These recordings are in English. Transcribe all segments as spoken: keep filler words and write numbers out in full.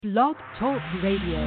Blog Talk Radio.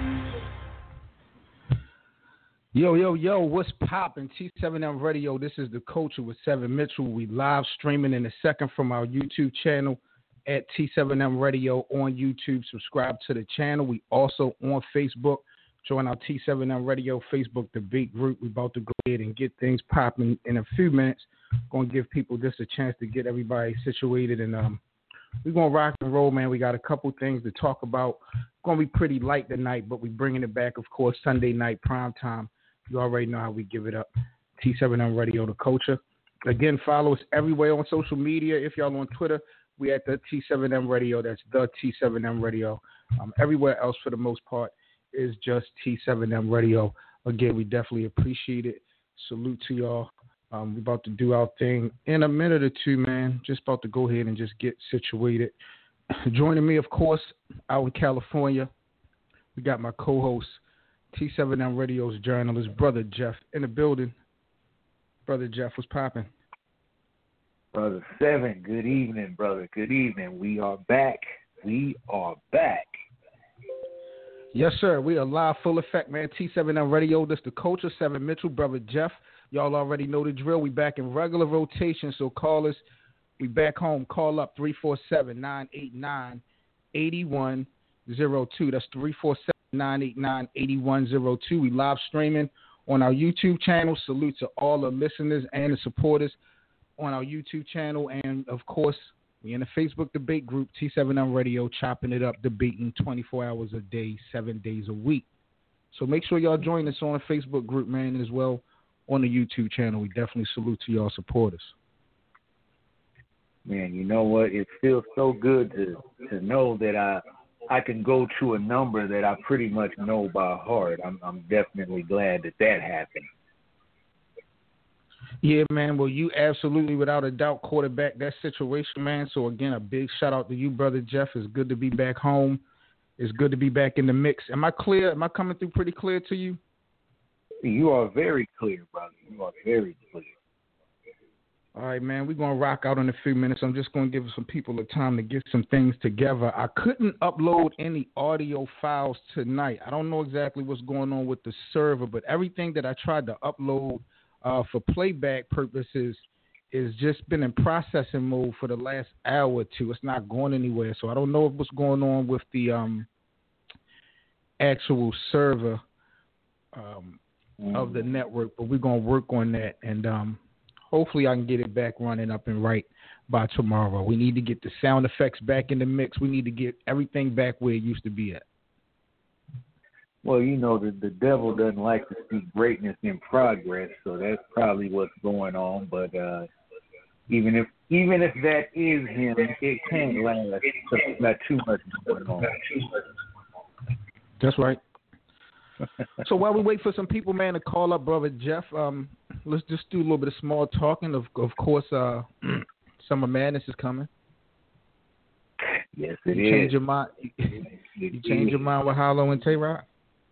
Yo, yo, yo, what's poppin'? T seven M Radio, this is The Culture with Seven Mitchell. We live streaming in a second from our YouTube channel at T seven M Radio on YouTube. Subscribe to the channel. We also on Facebook. Join our T seven M Radio Facebook debate group. We're about to go ahead and get things popping in a few minutes. Going to give people just a chance to get everybody situated, and um, we're going to rock and roll, man. We got a couple things to talk about. Going to be pretty light tonight, but we're bringing it back, of course, Sunday night prime time. You already know how we give it up. T seven M Radio, The Culture. Again, follow us everywhere on social media. If y'all on Twitter, we at the T seven M Radio. That's the T seven M Radio. Um, everywhere else, for the most part, is just T seven M Radio. Again, we definitely appreciate it. Salute to y'all. Um, we're about to do our thing in a minute or two, man. Just about to go ahead and just get situated. Joining me, of course, out in California, we got my co-host, T seven M Radio's journalist, Brother Jeff, in the building. Brother Jeff, what's popping? Brother Seven, good evening, brother. Good evening. We are back. We are back. Yes, sir. We are live, full effect, man. T seven M Radio, this the Culture, Seven Mitchell, Brother Jeff. Y'all already know the drill. We back in regular rotation, so call us. We back home. Call up three four seven, nine eight nine, eight one zero two. That's three four seven, nine eight nine, eight one zero two. We live streaming on our YouTube channel. Salute to all the listeners and the supporters on our YouTube channel. And, of course, we in the Facebook debate group, T seven M Radio, chopping it up, debating twenty-four hours a day, seven days a week. So make sure y'all join us on the Facebook group, man, as well on the YouTube channel. We definitely salute to y'all supporters. Man, you know what? It feels so good to to know that I I can go to a number that I pretty much know by heart. I'm I'm definitely glad that that happened. Yeah, man. Well, you absolutely, without a doubt, quarterback that situation, man. So, again, a big shout-out to you, Brother Jeff. It's good to be back home. It's good to be back in the mix. Am I clear? Am I coming through pretty clear to you? You are very clear, brother. You are very clear. All right, man. We're going to rock out in a few minutes. I'm just going to give some people the time to get some things together. I couldn't upload any audio files tonight. I don't know exactly what's going on with the server, but everything that I tried to upload Uh, for playback purposes, is just been in processing mode for the last hour or two. It's not going anywhere. So I don't know what's going on with the um, actual server um, mm. of the network, but we're going to work on that. And um, hopefully I can get it back running up and right by tomorrow. We need to get the sound effects back in the mix. We need to get everything back where it used to be at. Well, you know, the, the devil doesn't like to see greatness in progress, so that's probably what's going on. But uh, even if even if that is him, it can't last because there's not too much going on. That's right. So while we wait for some people, man, to call up Brother Jeff, um, let's just do a little bit of small talking. Of, of course, uh, Summer Madness is coming. Yes, it you is. Change your mind. You, you change your mind with Hollow and Tay-Rock?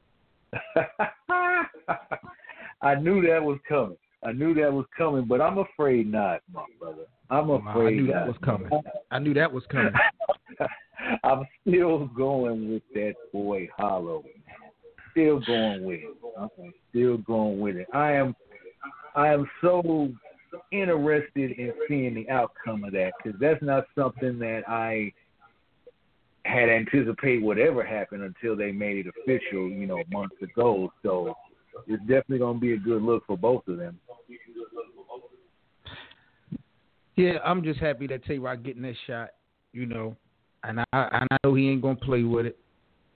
I knew that was coming. I knew that was coming, but I'm afraid not, my brother. I'm afraid I knew not. that was coming. I knew that was coming. I'm still going with that boy Hollow. Still going with it. I'm still going with it. I am. I am so interested in seeing the outcome of that because that's not something that I had anticipated would ever happen until they made it official, you know, months ago. So it's definitely going to be a good look for both of them. Yeah, I'm just happy that Tay-Rock getting that shot, you know, and I and I know he ain't going to play with it.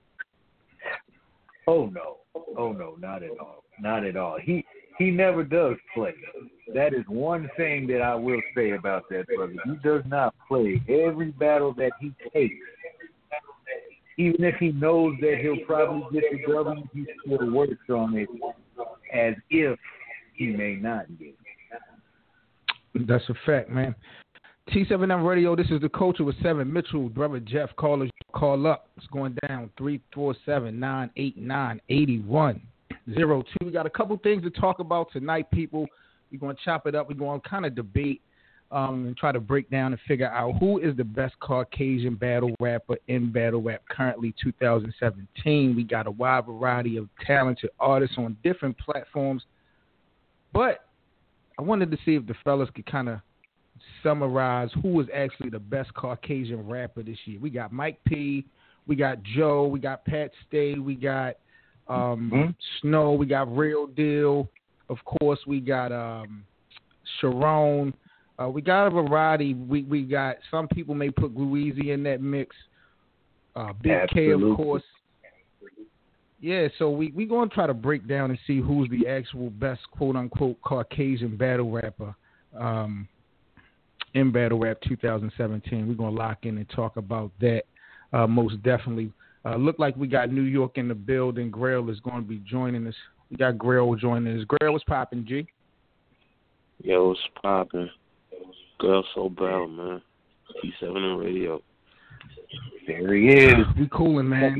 Oh, no. Oh, no, not at all. Not at all. He he never does play. That is one thing that I will say about that brother. He does not play. Every battle that he takes, even if he knows that he'll probably get the W, he still works on it as if he may not get it. That's a fact, man. T seven M Radio, this is The Culture with Seven Mitchell. Brother Jeff, call us, call up. It's going down, three four seven, nine eight nine, eight one zero two. We got a couple things to talk about tonight, people. We're going to chop it up. We're going to kind of debate um, and try to break down and figure out who is the best Caucasian battle rapper in battle rap currently two thousand seventeen. We got a wide variety of talented artists on different platforms, but I wanted to see if the fellas could kind of summarize who was actually the best Caucasian rapper this year. We got Mike P, we got Joe, we got Pat Stay, we got um, mm-hmm. Snow, we got Real Deal. Of course, we got um, Sharon. Uh, we got a variety. We we got some people may put Louise in that mix. Uh, Big Absolutely. K, of course. Yeah, so we we going to try to break down and see who's the actual best quote unquote Caucasian battle rapper um, in battle rap two thousand seventeen. We're going to lock in and talk about that uh, most definitely. Uh, look like we got New York in the building. Grail is going to be joining us. We got Grail joining us. Grail, what's popping, G? Yo, what's popping? Girl so bad, man. T seven on radio. There he is. We coolin', man.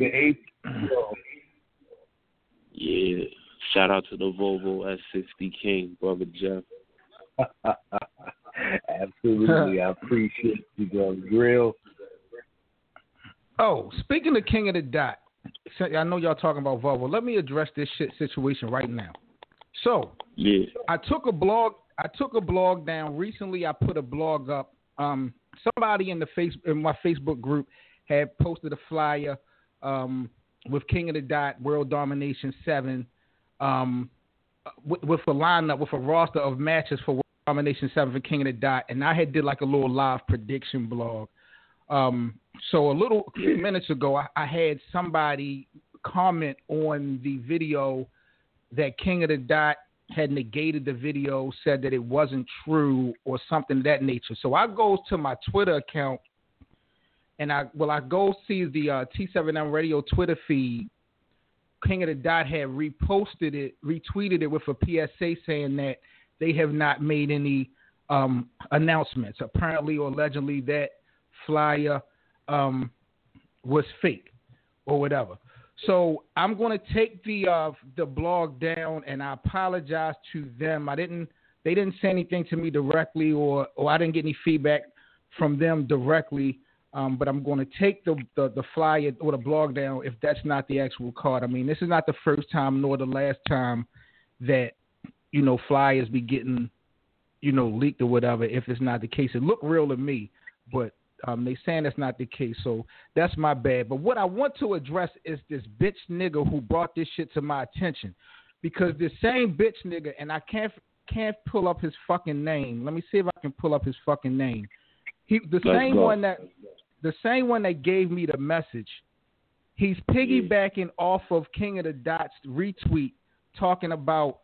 Yeah. Shout out to the Volvo S sixty King, brother Jeff. Absolutely. I appreciate you, brother Grill. Oh, speaking of King of the Dot, I know y'all talking about Volvo. Let me address this shit situation right now. So, yeah. I took a blog. I took a blog down recently. I put a blog up. Um, somebody in the face in my Facebook group had posted a flyer um, with King of the Dot, World Domination seven, um, with, with a lineup with a roster of matches for World Domination seven for King of the Dot, and I had did like a little live prediction blog. Um, so a little a few minutes ago, I, I had somebody comment on the video that King of the Dot had negated the video, said that it wasn't true or something of that nature. So I goes to my Twitter account, and I well I go see the uh, T seven M Radio Twitter feed. King of the Dot had reposted it, retweeted it with a P S A saying that they have not made any um, announcements. Apparently or allegedly that flyer um, was fake or whatever. So I'm going to take the uh, the blog down, and I apologize to them. I didn't. They didn't say anything to me directly, or or I didn't get any feedback from them directly. Um, but I'm going to take the, the the flyer or the blog down if that's not the actual card. I mean, this is not the first time nor the last time that you know flyers be getting you know leaked or whatever. If it's not the case, it looked real to me, but. Um, they saying that's not the case, so that's my bad. But what I want to address is this bitch nigga who brought this shit to my attention, because this same bitch nigga, and I can't can't pull up his fucking name. Let me see if I can pull up his fucking name. He the Let's same go. one that the same one that gave me the message. He's piggybacking off of King of the Dot's retweet, talking about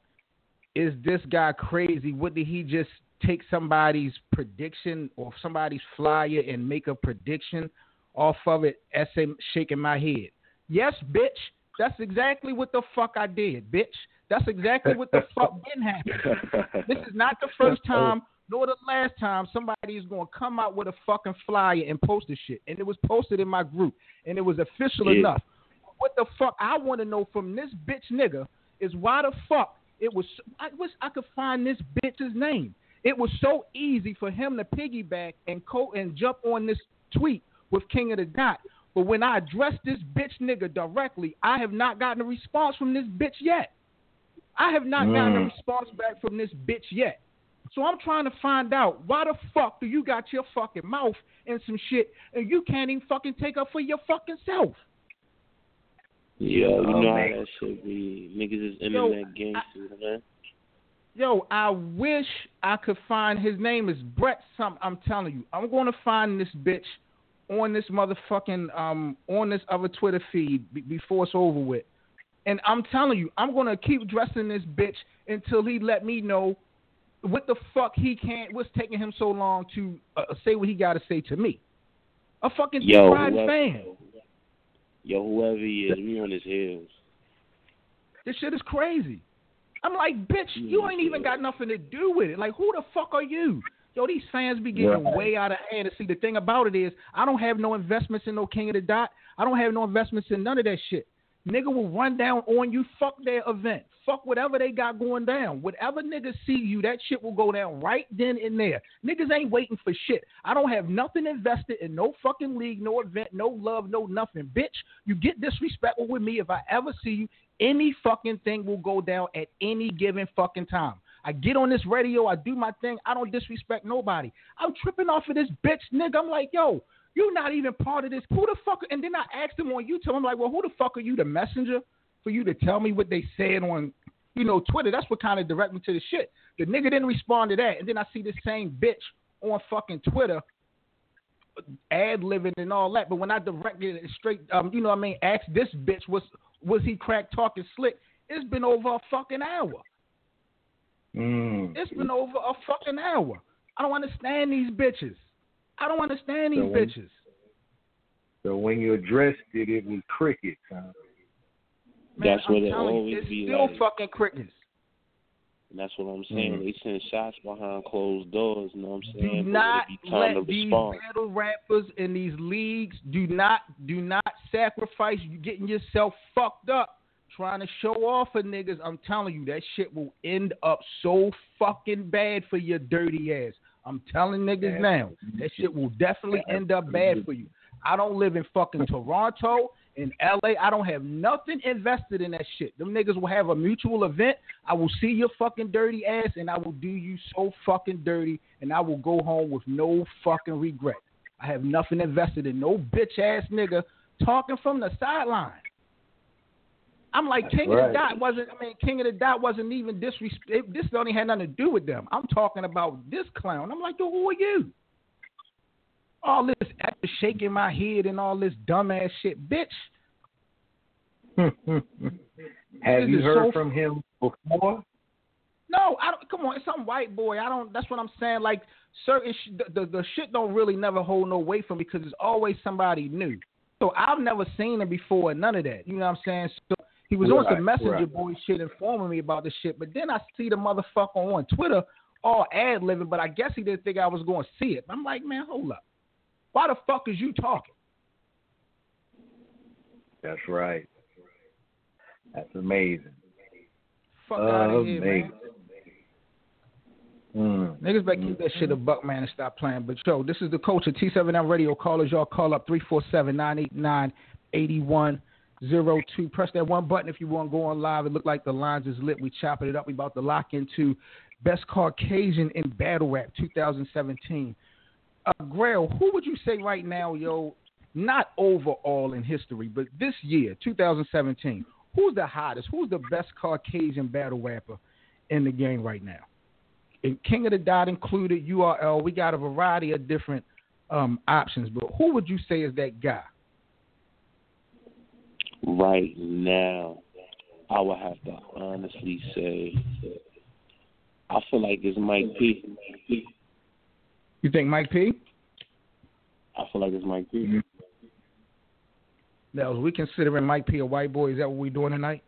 is this guy crazy? What did he just take somebody's prediction or somebody's flyer and make a prediction off of it? S A shaking my head. Yes, bitch. That's exactly what the fuck I did, bitch. That's exactly what the fuck didn't happen. This is not the first time nor the last time somebody is going to come out with a fucking flyer and post this shit. And it was posted in my group, and it was official yeah. enough. What the fuck I want to know from this bitch nigga is why the fuck it was. I wish I could find this bitch's name. It was so easy for him to piggyback and co- and jump on this tweet with King of the Dot. But when I addressed this bitch nigga directly, I have not gotten a response from this bitch yet. I have not mm. gotten a response back from this bitch yet. So I'm trying to find out why the fuck do you got your fucking mouth in some shit and you can't even fucking take up for your fucking self? Yo, you oh, know man. how that should be. Niggas is internet gangsters, man. Yo, I wish I could find his name is Brett something. I'm telling you, I'm going to find this bitch on this motherfucking um on this other Twitter feed b- before it's over with. And I'm telling you, I'm going to keep dressing this bitch until he let me know what the fuck he can't. What's taking him so long to uh, say what he got to say to me? A fucking yo, pride fan. Yo, whoever he is, we on his heels. This shit is crazy. I'm like, bitch, you ain't even got nothing to do with it. Like, who the fuck are you? Yo, these fans be getting right. way out of hand. And see, the thing about it is, I don't have no investments in no King of the Dot. I don't have no investments in none of that shit. nigga will run down on you. Fuck their event. Fuck whatever they got going down. Whatever niggas see you, that shit will go down right then and there. Niggas ain't waiting for shit. I don't have nothing invested in no fucking league, no event, no love, no nothing. Bitch, you get disrespectful with me. If I ever see you, any fucking thing will go down at any given fucking time. I get on this radio, I do my thing, I don't disrespect nobody. I'm tripping off of this bitch, nigga. I'm like, yo, you're not even part of this. Who the fuck? And then I asked him on YouTube, I'm like, well, who the fuck are you, the messenger, for you to tell me what they said on, you know, Twitter? That's what kind of direct me to the shit. The nigga didn't respond to that. And then I see this same bitch on fucking Twitter ad-libbing and all that. But when I directed it straight, um, you know what I mean, asked this bitch, was was he crack talking slick? It's been over a fucking hour. Mm. It's been over a fucking hour. I don't understand these bitches. I don't understand these so when, bitches. So when you addressed it, it was crickets, huh? Man, that's what I'm it always you, it's be still like. fucking crickets. And that's what I'm saying. Mm. They send shots behind closed doors. You know what I'm Do saying? not be time let to these respond. battle rappers in these leagues do not do not sacrifice you getting yourself fucked up trying to show off for niggas. I'm telling you, that shit will end up so fucking bad for your dirty ass. I'm telling niggas now, that shit will definitely end up bad for you. I don't live in fucking Toronto, in L A. I don't have nothing invested in that shit. Them niggas will have a mutual event. I will see your fucking dirty ass, and I will do you so fucking dirty, and I will go home with no fucking regret. I have nothing invested in no bitch ass nigga talking from the sideline. I'm like, That's King right. of the Dot wasn't, I mean, King of the Dot wasn't even disrespect. This only had nothing to do with them. I'm talking about this clown. I'm like, yo, who are you? All this after shaking my head and all this dumbass shit, bitch. Have This you is heard so from him before? No, I don't. Come on, it's some white boy. I don't. That's what I'm saying. Like certain, sh- the, the the shit don't really never hold no weight for me because it's always somebody new. So I've never seen him before. None of that. You know what I'm saying? So he was on Right, some messenger right. boy shit informing me about this shit. But then I see the motherfucker on Twitter all ad libbing. But I guess he didn't think I was going to see it. I'm like, man, hold up. Why the fuck is you talking? That's right. That's amazing. Fuck out of here, Amazing. man. Mm. Niggas better keep that shit a buck, man, and stop playing. But, yo, this is the coach of T seven M Radio. Callers, y'all call up three four seven, nine eight nine, eight one zero two. Press that one button if you want to go on live. It look like the lines is lit. We chopping it up. We about to lock into Best Caucasian in Battle Rap two thousand seventeen. Uh, Grail, who would you say right now, yo, not overall in history, but this year, two thousand seventeen, who's the hottest? Who's the best Caucasian battle rapper in the game right now? And King of the Dot included, U R L. We got a variety of different um, options, but who would you say is that guy? Right now, I would have to honestly say, I feel like it's Mike P. You think Mike P? I feel like it's Mike P. Mm-hmm. Now, is we considering Mike P a white boy? Is that what we doing tonight?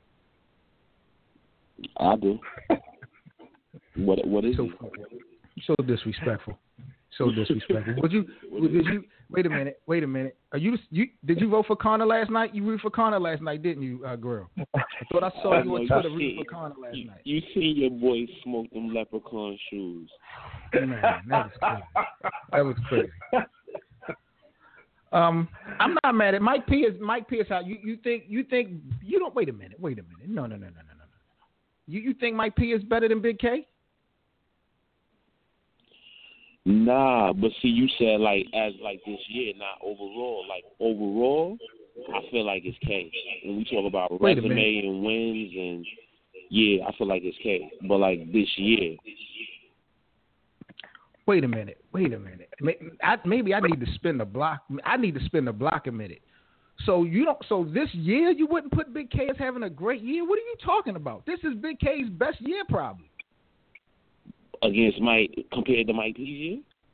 I do. What What is so, he? So disrespectful. So disrespectful. Would you? Would, did you? Wait a minute. Wait a minute. Are you? You did you vote for Connor last night? You rooted for Connor last night, didn't you, uh, girl? I thought I saw you on Twitter rooting for Connor last you, night. You seen your boy smoke them leprechaun shoes? Man, that was crazy. That was crazy. Um, I'm not mad at Mike P. Is Mike P. Is how you, you think you think you don't wait a minute. Wait a minute. No, no, no, no, no, no, no. You you think Mike P. is better than Big K? Nah, but see, you said like as like this year, not overall. Like overall, I feel like it's K. When we talk about Wait a resume minute. and wins, and yeah, I feel like it's K. But like this year, Wait a minute. Wait a minute. I, maybe I need to spin the block. I need to spin the block a minute. So you don't. So this year you wouldn't put Big K as having a great year. What are you talking about? This is Big K's best year, probably. against Mike compared to Mike P's year.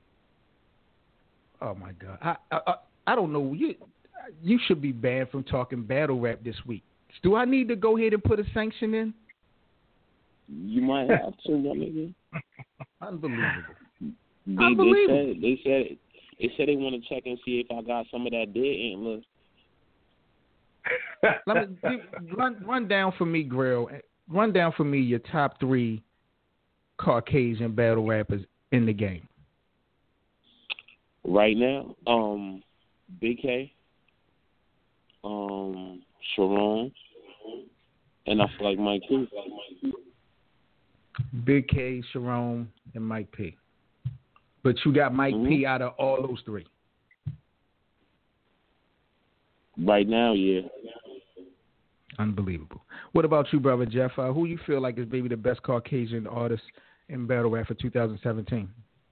Oh my God, I I I don't know. You you should be banned from talking battle rap this week. Do I need to go ahead and put a sanction in? You might have to, my nigga. Unbelievable. They, Unbelievable. they said they said they said they want to check and see if I got some of that dead antler. Let me give, run run down for me, Grill. Run down for me your top three Caucasian battle rappers in the game. Right now, um, Big K, um, Sharon, and I feel like Mike P. Big K, Sharon, and Mike P. But you got Mike mm-hmm. P out of all those three. Right now, yeah. Unbelievable. What about you, brother Jeff? Uh, who you feel like is maybe the best Caucasian artist in battle rap for two thousand seventeen?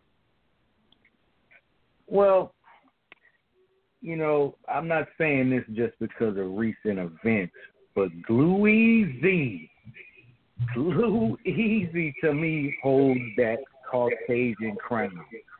Well, you know, I'm not saying this just because of recent events, but Glue Easy, Glue Easy to me holds that Caucasian crown.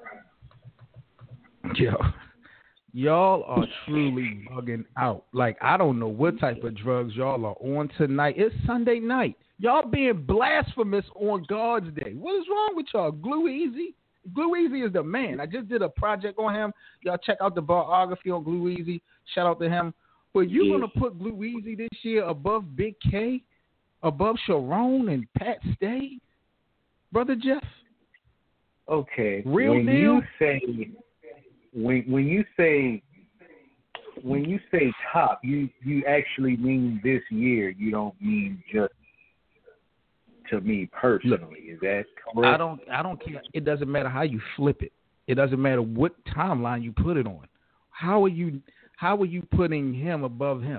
Yo, y'all are truly bugging out. Like, I don't know what type of drugs y'all are on tonight. It's Sunday night. Y'all being blasphemous on God's Day. What is wrong with y'all? Glue Easy? Glue Easy is the man. I just did a project on him. Y'all check out the biography on Glue Easy. Shout out to him. But you yeah. going to put Glue Easy this year above Big K, above Sharon and Pat Stay? Brother Jeff? Okay. Real when deal? You say, when, when you say when you say top, you, you actually mean this year. You don't mean just to me personally. Is that correct? I don't I don't care. It doesn't matter how you flip it. It doesn't matter what timeline you put it on. How are you how are you putting him above him?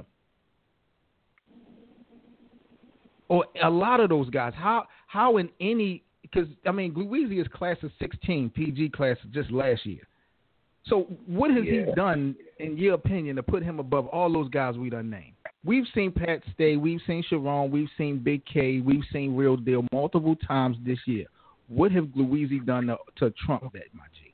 Or a lot of those guys. How how in any because I mean Glue Easy is class of sixteen, P G class just last year. So what has yeah. he done, in your opinion, to put him above all those guys we done named? We've seen Pat Stay, we've seen Sharon, we've seen Big K, we've seen Real Deal multiple times this year. What have Glue Easy done to, to trump that, my G?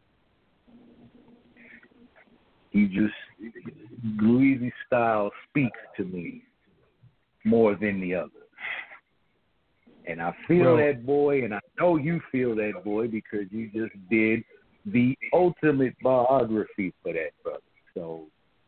He just Glue Easy style speaks to me more than the other. And I feel Bro. that boy, and I know you feel that boy because you just did the ultimate biography for that brother. So,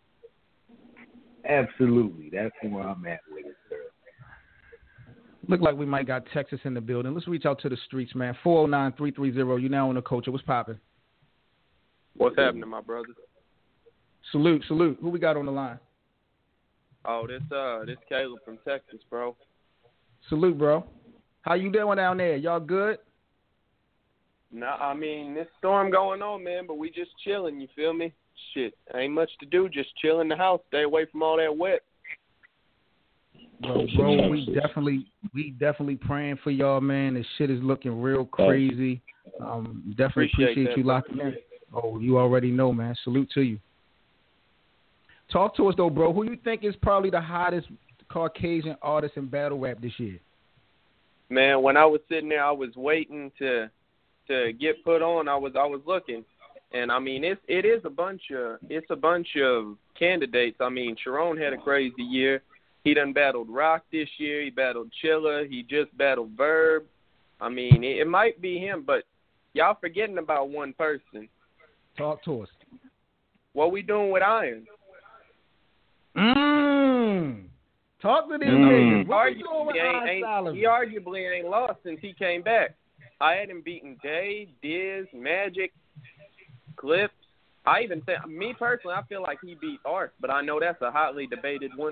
absolutely, that's where I'm at with it, sir. Look like we might got Texas in the building. Let's reach out to the streets, man. four oh nine, three three zero. You now on the Culture. What's popping? What's happening, my brother? Salute, salute. Who we got on the line? Oh, this uh, this Caleb from Texas, bro. Salute, bro. How you doing down there? Y'all good? Nah, I mean, this storm going on, man, but we just chilling, you feel me? Shit, ain't much to do, just chill in the house, stay away from all that wet. Bro, bro, we definitely, we definitely praying for y'all, man. This shit is looking real crazy. Um, definitely Appreciate appreciate that, you locking in. Oh, you already know, man. Salute to you. Talk to us though, bro. Who you think is probably the hottest Caucasian artist in battle rap this year? Man, when I was sitting there, I was waiting to to get put on. I was I was looking, and I mean it's it is a bunch of it's a bunch of candidates. I mean, Sharon had a crazy year. He done battled Rock this year. He battled Chilla. He just battled Verb. I mean, it, it might be him, but y'all forgetting about one person. Talk to us. What we doing with Iron? Mmm. Talk to these Mm. niggas. What we Argu- doing with he, Iron ain't, Solomon? he arguably ain't lost since he came back. I had him beating Day, Diz, Magic, Clips. I even say, me personally, I feel like he beat Art, but I know that's a hotly debated one.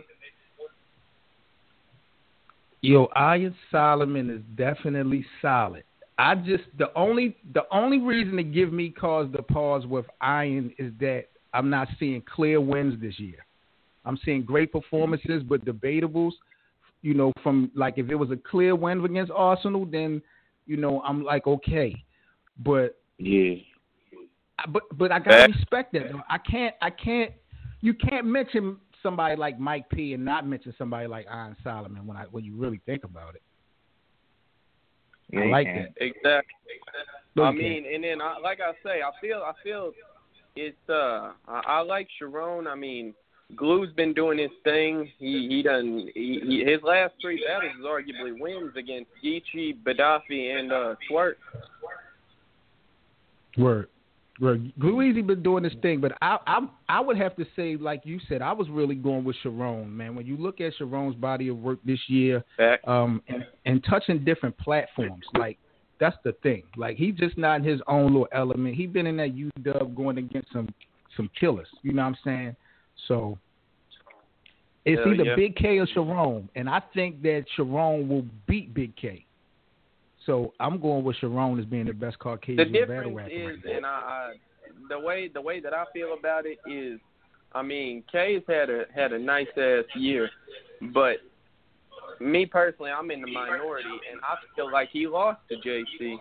Yo, Iron Solomon is definitely solid. I just the only the only reason to give me cause to pause with Iron is that I'm not seeing clear wins this year. I'm seeing great performances, but debatables. You know, from like if it was a clear win against Arsenal, then you know I'm like okay, but yeah, but but I gotta respect that. Though. I can't I can't you can't mention somebody like Mike P and not mention somebody like Iron Solomon when I when you really think about it. Yeah, I like can. that. Exactly. No, I you mean, and then I, like I say, I feel I feel it's uh I, I like Sharon. I mean, Glue's been doing his thing. He he done he, he, his last three battles is arguably wins against Geechee, Gaddafi, and uh, Twerk. Word. Well, Glue Easy been doing this thing, but I, I I would have to say, like you said, I was really going with Sharon, man. When you look at Sharon's body of work this year, um, and, and touching different platforms, like that's the thing. Like he's just not in his own little element. He been in that U W going against some some killers. You know what I'm saying? So it's Hell either yeah. Big K or Sharon, and I think that Sharon will beat Big K. So I'm going with Sharon as being the best Caucasian The battle difference rapper. is, right and I, I, the way the way that I feel about it is, I mean, K's had a had a nice ass year, but me personally, I'm in the minority, and I feel like he lost to J C.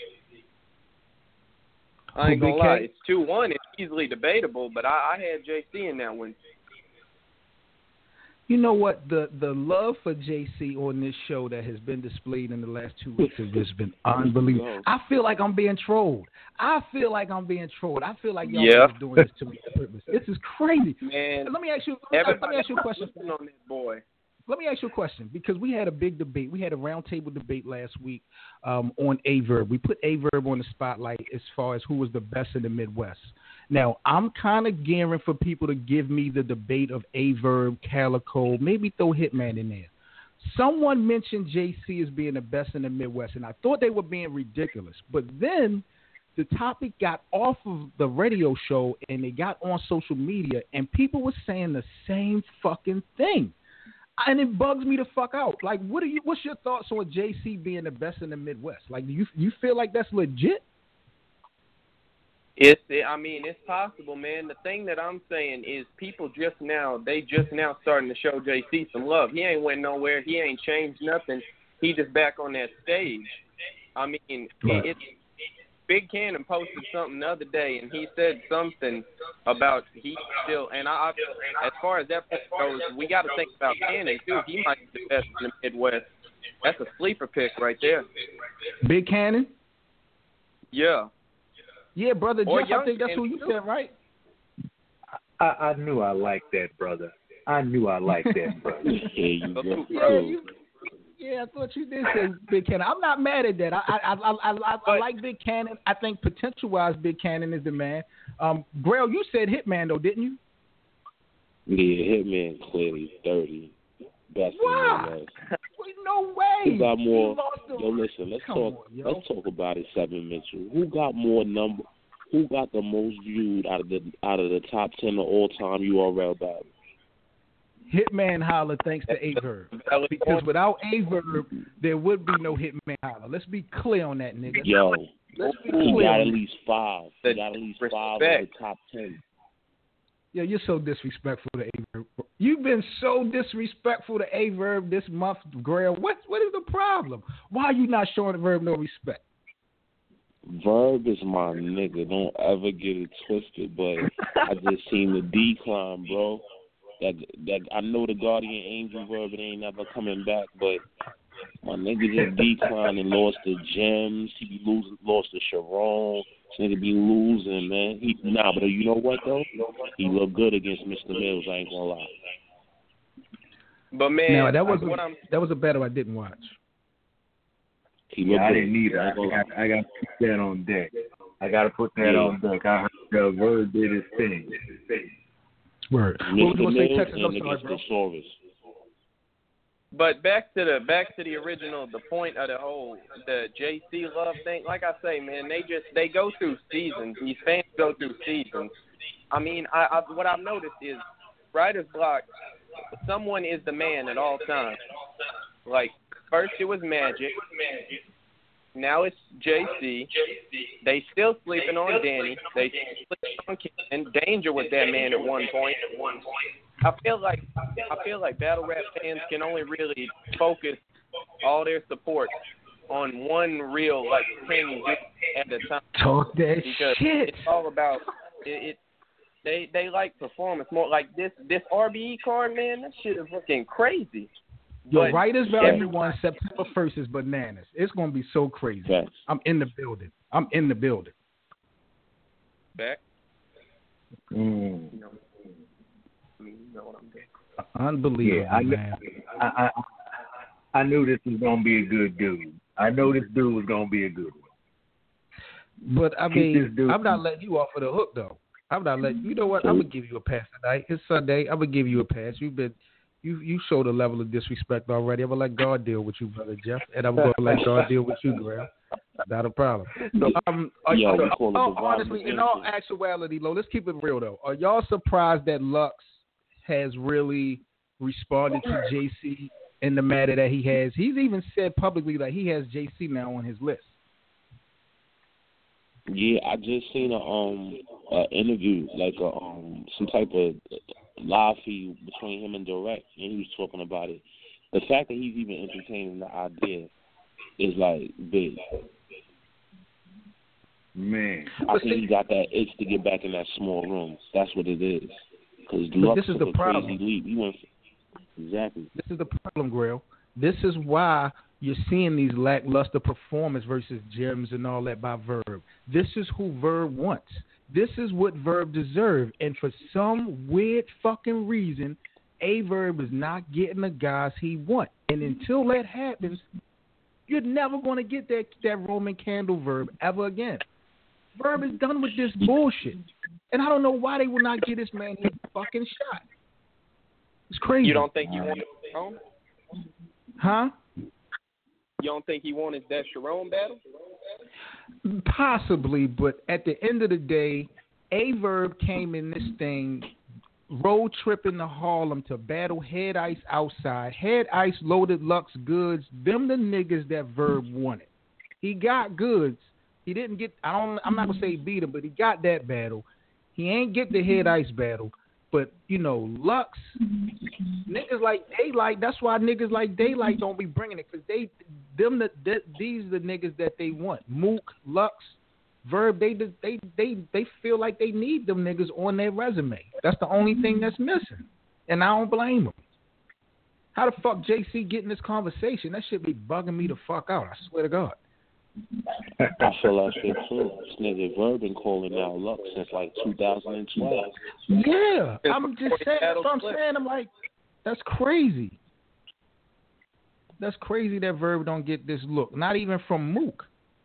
I ain't Who, gonna Big lie, K? it's two one. It's easily debatable, but I, I had J C in that one. You know what? The the love for J C on this show that has been displayed in the last two weeks has just been unbelievable. I feel like I'm being trolled. I feel like I'm being trolled. I feel like y'all Yeah. are doing this to me on purpose. This is crazy. Man, Let me ask you. Let me, let me ask you a question. on this boy. Let me ask you a question because we had a big debate. We had a roundtable debate last week um, on Averb. We put Averb on the spotlight as far as who was the best in the Midwest. Now, I'm kind of gearing for people to give me the debate of Averb, Calico, maybe throw Hitman in there. Someone mentioned J C as being the best in the Midwest, and I thought they were being ridiculous. But then the topic got off of the radio show, and they got on social media, and people were saying the same fucking thing. And it bugs me the fuck out. Like, what are you? What's your thoughts on J C being the best in the Midwest? Like, do you you feel like that's legit? It's, I mean, it's possible, man. The thing that I'm saying is people just now, they just now starting to show J C some love. He ain't went nowhere. He ain't changed nothing. He just back on that stage. I mean, Right. it's Big Cannon posted something the other day, and he said something about he still, and I, I as far as that goes, we got to think about Cannon, too. He might be the best in the Midwest. That's a sleeper pick right there. Big Cannon? Yeah. Yeah, brother Or Jeff, I Young think that's who Cannon, you too. said, right? I, I knew I liked that, brother. I knew I liked that, brother. Yeah, you got Yeah, to. you, yeah, I thought you did say Big Cannon. I'm not mad at that. I I I I, I, I like Big Cannon. I think potential-wise, Big Cannon is the man. Um, Grail, you said Hitman though, didn't you? Yeah, Hitman clearly thirty. Best Wow. in the West. Wait, no way. Who got more? He lost the- Yo, listen. Let's Come talk. on, yo. Let's talk about it, Seven Mitchell. Who got more number? Who got the most viewed out of the out of the top ten of all time U R L battles? Hitman Holler thanks to Averb. Because without Averb, there would be no Hitman Holler. Let's be clear on that, nigga. Yo, Let's be he clear. got on at that. least five. He got at least five of the Respect. top ten. Yeah, you're so disrespectful to Averb. You've been so disrespectful to Averb this month, Grail. What what is the problem? Why are you not showing Verb no respect? Verb is my nigga. Don't ever get it twisted. But I just seen the decline, bro. That that I know the Guardian Angel Verb, it ain't never coming back. But my nigga just declined and lost to Gems. He be losing, lost to Sharon. This nigga be losing, man. He, nah, but you know what though? He looked good against Mister Mills. I ain't gonna lie. But, man, Now that was what a, I'm that was a battle I didn't watch. He looked Yeah, I good. didn't either. I ain't gonna lie. got, I got to put that on deck. I got to put that Yeah. on deck. I heard the word did his thing. Word. What was Mister you gonna say, Mills Texas? and I'm sorry, against bro. the Saurus. But back to the back to the original, the point of the whole the J C love thing. Like I say, man, they just they go through seasons. These fans go through seasons. I mean, I, I what I've noticed is writer's block. Someone is the man at all times. Like first it was Magic, now it's J C. They still sleeping on Danny. They sleeping on Ken. Danger was that man at one point. I feel like I feel like battle rap fans can only really focus all their support on one real like thing at a time. Talk that because shit. it's all about it, it. They they like performance more. Like this this R B E card, man, that shit is looking crazy. Yo, But Writers Value everyone- One, September first is bananas. It's gonna be so crazy. Facts. I'm in the building. I'm in the building. Back, Mm. you know, I mean, you know what I'm doing. Unbelievable, Yeah, I, kn- man. I, I I knew this was gonna be a good dude. I know this dude was gonna be a good one. But I Keep mean, this dude- I'm not letting you off of the hook though. I'm not letting you know what I'm gonna give you a pass tonight. It's Sunday. I'm gonna give you a pass. You've been you you showed a level of disrespect already. I'm gonna let God deal with you, brother Jeff, and I'm gonna let God deal with you, Graham. Not a problem. Um, are, Yo, we are, call it are, divine honestly, in all intervention. actuality, though, let's keep it real though. Are y'all surprised that Lux has really responded to J C in the matter that he has? He's even said publicly that he has J C now on his list. Yeah, I just seen a um a interview, like a um some type of live feed between him and Direct, and he was talking about it. The fact that he's even entertaining the idea is like big. Man, I think he got that itch to get back in that small room. That's what it is. Because But Lux this is took the a problem. crazy leap. He went exactly. This is the problem, Grail. This is why you're seeing these lackluster performance versus gems and all that by Verb. This is who Verb wants. This is what Verb deserves. And for some weird fucking reason, A Verb is not getting the guys he wants. And until that happens, you're never going to get that, that Roman candle Verb ever again. Verb is done with this bullshit. And I don't know why they will not give this man his fucking shot. It's crazy. You don't think he wanted Sharon? Huh? You don't think he wanted that Sharon battle? Possibly, but at the end of the day, A Verb came in this thing road tripping to Harlem to battle Head Ice outside. Head Ice loaded Lux goods. Them the niggas that Verb wanted. He got goods. He didn't get. I don't. I'm not gonna say he beat him, but he got that battle. He ain't get the Head Ice battle. But you know, Lux niggas like Daylight. That's why niggas like Daylight don't be bringing it, because they them the they, these are the niggas that they want. Mook, Lux, Verb. They they they they feel like they need them niggas on their resume. That's the only thing that's missing, and I don't blame them. How the fuck J C get in this conversation? That shit be bugging me the fuck out. I swear to God. I feel that shit too. This nigga Verb been calling out Lux since like two thousand twelve. Yeah, I'm just saying. That's what I'm saying. I'm like, that's crazy. That's crazy that Verb don't get this look. Not even from Mook.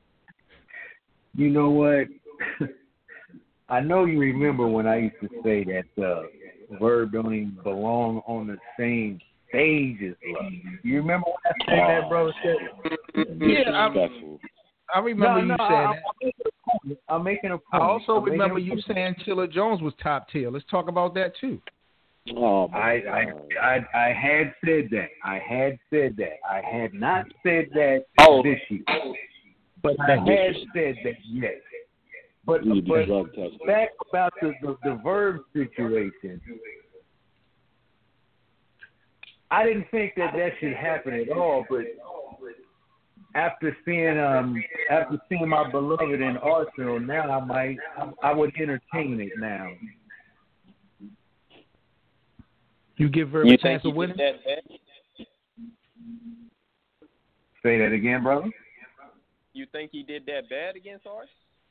you know what? I know you remember when I used to say that uh, Verb don't even belong on the same stage as Lux. You remember when I said that, bro? Yeah, I'm, Disrespectful. I remember no, you no, saying I, that. I'm making a point. I also I'm making remember a you point. saying Chilla Jones was top tier. Let's talk about that too. Oh, my I, God. I I I had said that. I had said that. I had not said that Oh. this year, but I had said that yes. But We need to but drug test. back about the, the the Verb situation, I didn't think that that should happen at all. But after seeing um after seeing my beloved in Arsenal, now I might I, I would entertain it now. You give Verb You a chance think he of winning? did that bad? Say that again, brother. You think he did that bad against ours?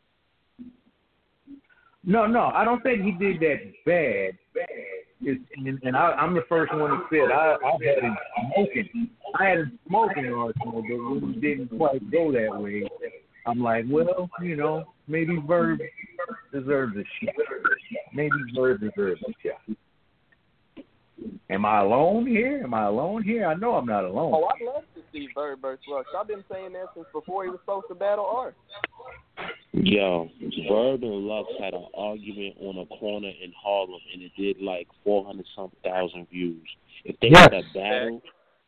No, no, I don't think he did that bad. It's, and and I, I'm the first one that said I, I had him smoking. I had him smoking Arsenal, but when he didn't quite go that way, I'm like, well, you know, maybe Verb deserves a shot. Maybe Verb deserves a shot. Am I alone here? Am I alone here? I know I'm not alone. Oh, I'd love to see Verb versus Lux. I've been saying that since before he was supposed to battle Art. Yo, Verb and Lux had an argument on a corner in Harlem, and it did like four hundred some thousand views. If they Yes. had a battle,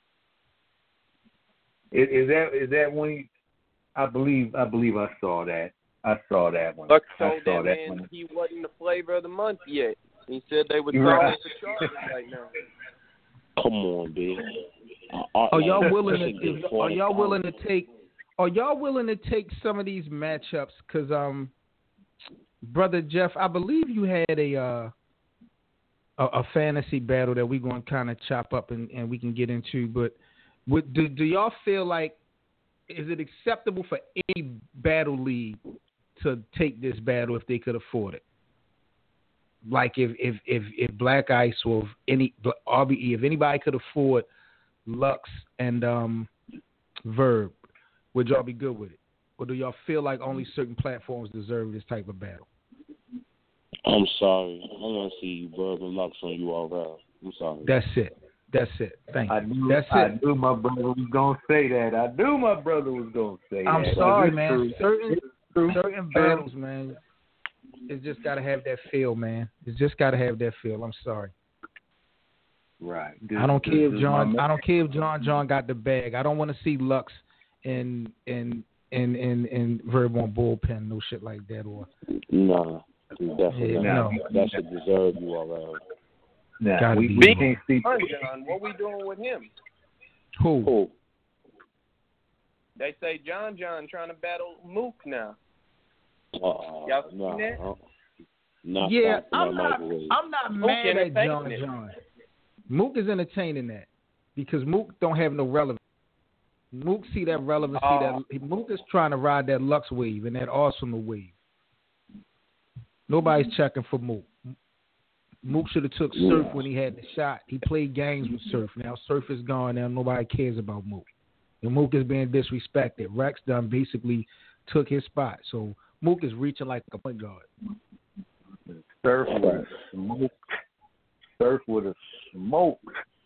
Is, is that is that when he, I believe I believe I saw that. I saw that one. Lux I told saw that that man one. he wasn't the flavor of the month yet. He said they were You're throwing right. for charges right now. come on, big. Uh, Art, Are y'all like, willing should to? get Are forty y'all willing to thousand. take? Are y'all willing to take some of these matchups? Because um, brother Jeff, I believe you had a uh, a, a fantasy battle that we're going to kind of chop up and, and we can get into. But would, do do y'all feel like, is it acceptable for any battle league to take this battle if they could afford it? Like if if if, if Black Ice or if any R B E, if anybody could afford Lux and um, Verb, would y'all be good with it? or do y'all feel like only certain platforms deserve this type of battle? I'm sorry. I want to see Verb and Lux on U R L. I'm sorry. That's it. That's it. Thank you. I knew, That's I it. knew my brother was gonna say that. I knew my brother was gonna say I'm that. sorry, It's man. true. Certain It's true. certain battles, man, it's just gotta have that feel, man. It's just gotta have that feel. I'm sorry. Right. This, I don't this care if is John. my- I don't care if John John got the bag. I don't want to see Lux in in in in in Verb on bullpen, no shit like that. Or Nah, definitely Yeah, not. no. That should deserve U R L. Nah, Gotta we, be we John. can't see. John, John, what we doing with him? who? Cool. They say John John trying to battle Mook now. Uh, Y'all seen nah, that? uh, not Yeah, stopping I'm that not. microwave. I'm not Mook mad at entertaining John it. John. Mook is entertaining that because Mook don't have no relevance. Mook see that relevancy. Oh. That Mook is trying to ride that Lux wave and that Arsenal wave. Nobody's checking for Mook. Mook should have took Surf Yeah. when he had the shot. He played games with Surf. Now Surf is gone. Now nobody cares about Mook. And Mook is being disrespected. Rex done basically took his spot. So Mook is reaching like a point guard. Surf would have smoked. Surf would have smoked.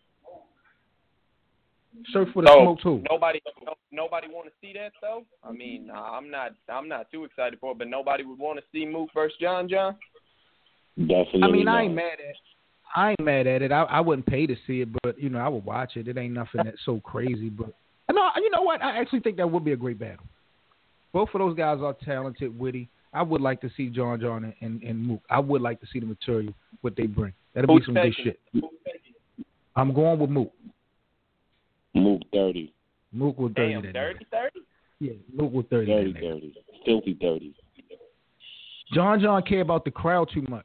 Surf with a So smoke too. nobody, no, nobody want to see that though. I mean, nah, I'm not, I'm not too excited for it, but nobody would want to see Mook versus John John. Definitely I mean, not. I ain't mad at. I ain't mad at it. I, I wouldn't pay to see it, but you know, I would watch it. It ain't nothing that's so crazy. But no, you know what? I actually think that would be a great battle. Both of those guys are talented, witty. I would like to see John John and, and, and Mook. I would like to see the material, what they bring. That'll Who's be some good taking shit. it? I'm going with Mook. Mook thirty. Mook with thirty. Damn, that dirty, night. thirty. Yeah, Mook with thirty. Dirty, that night. dirty. Filthy dirty. John John care about the crowd too much.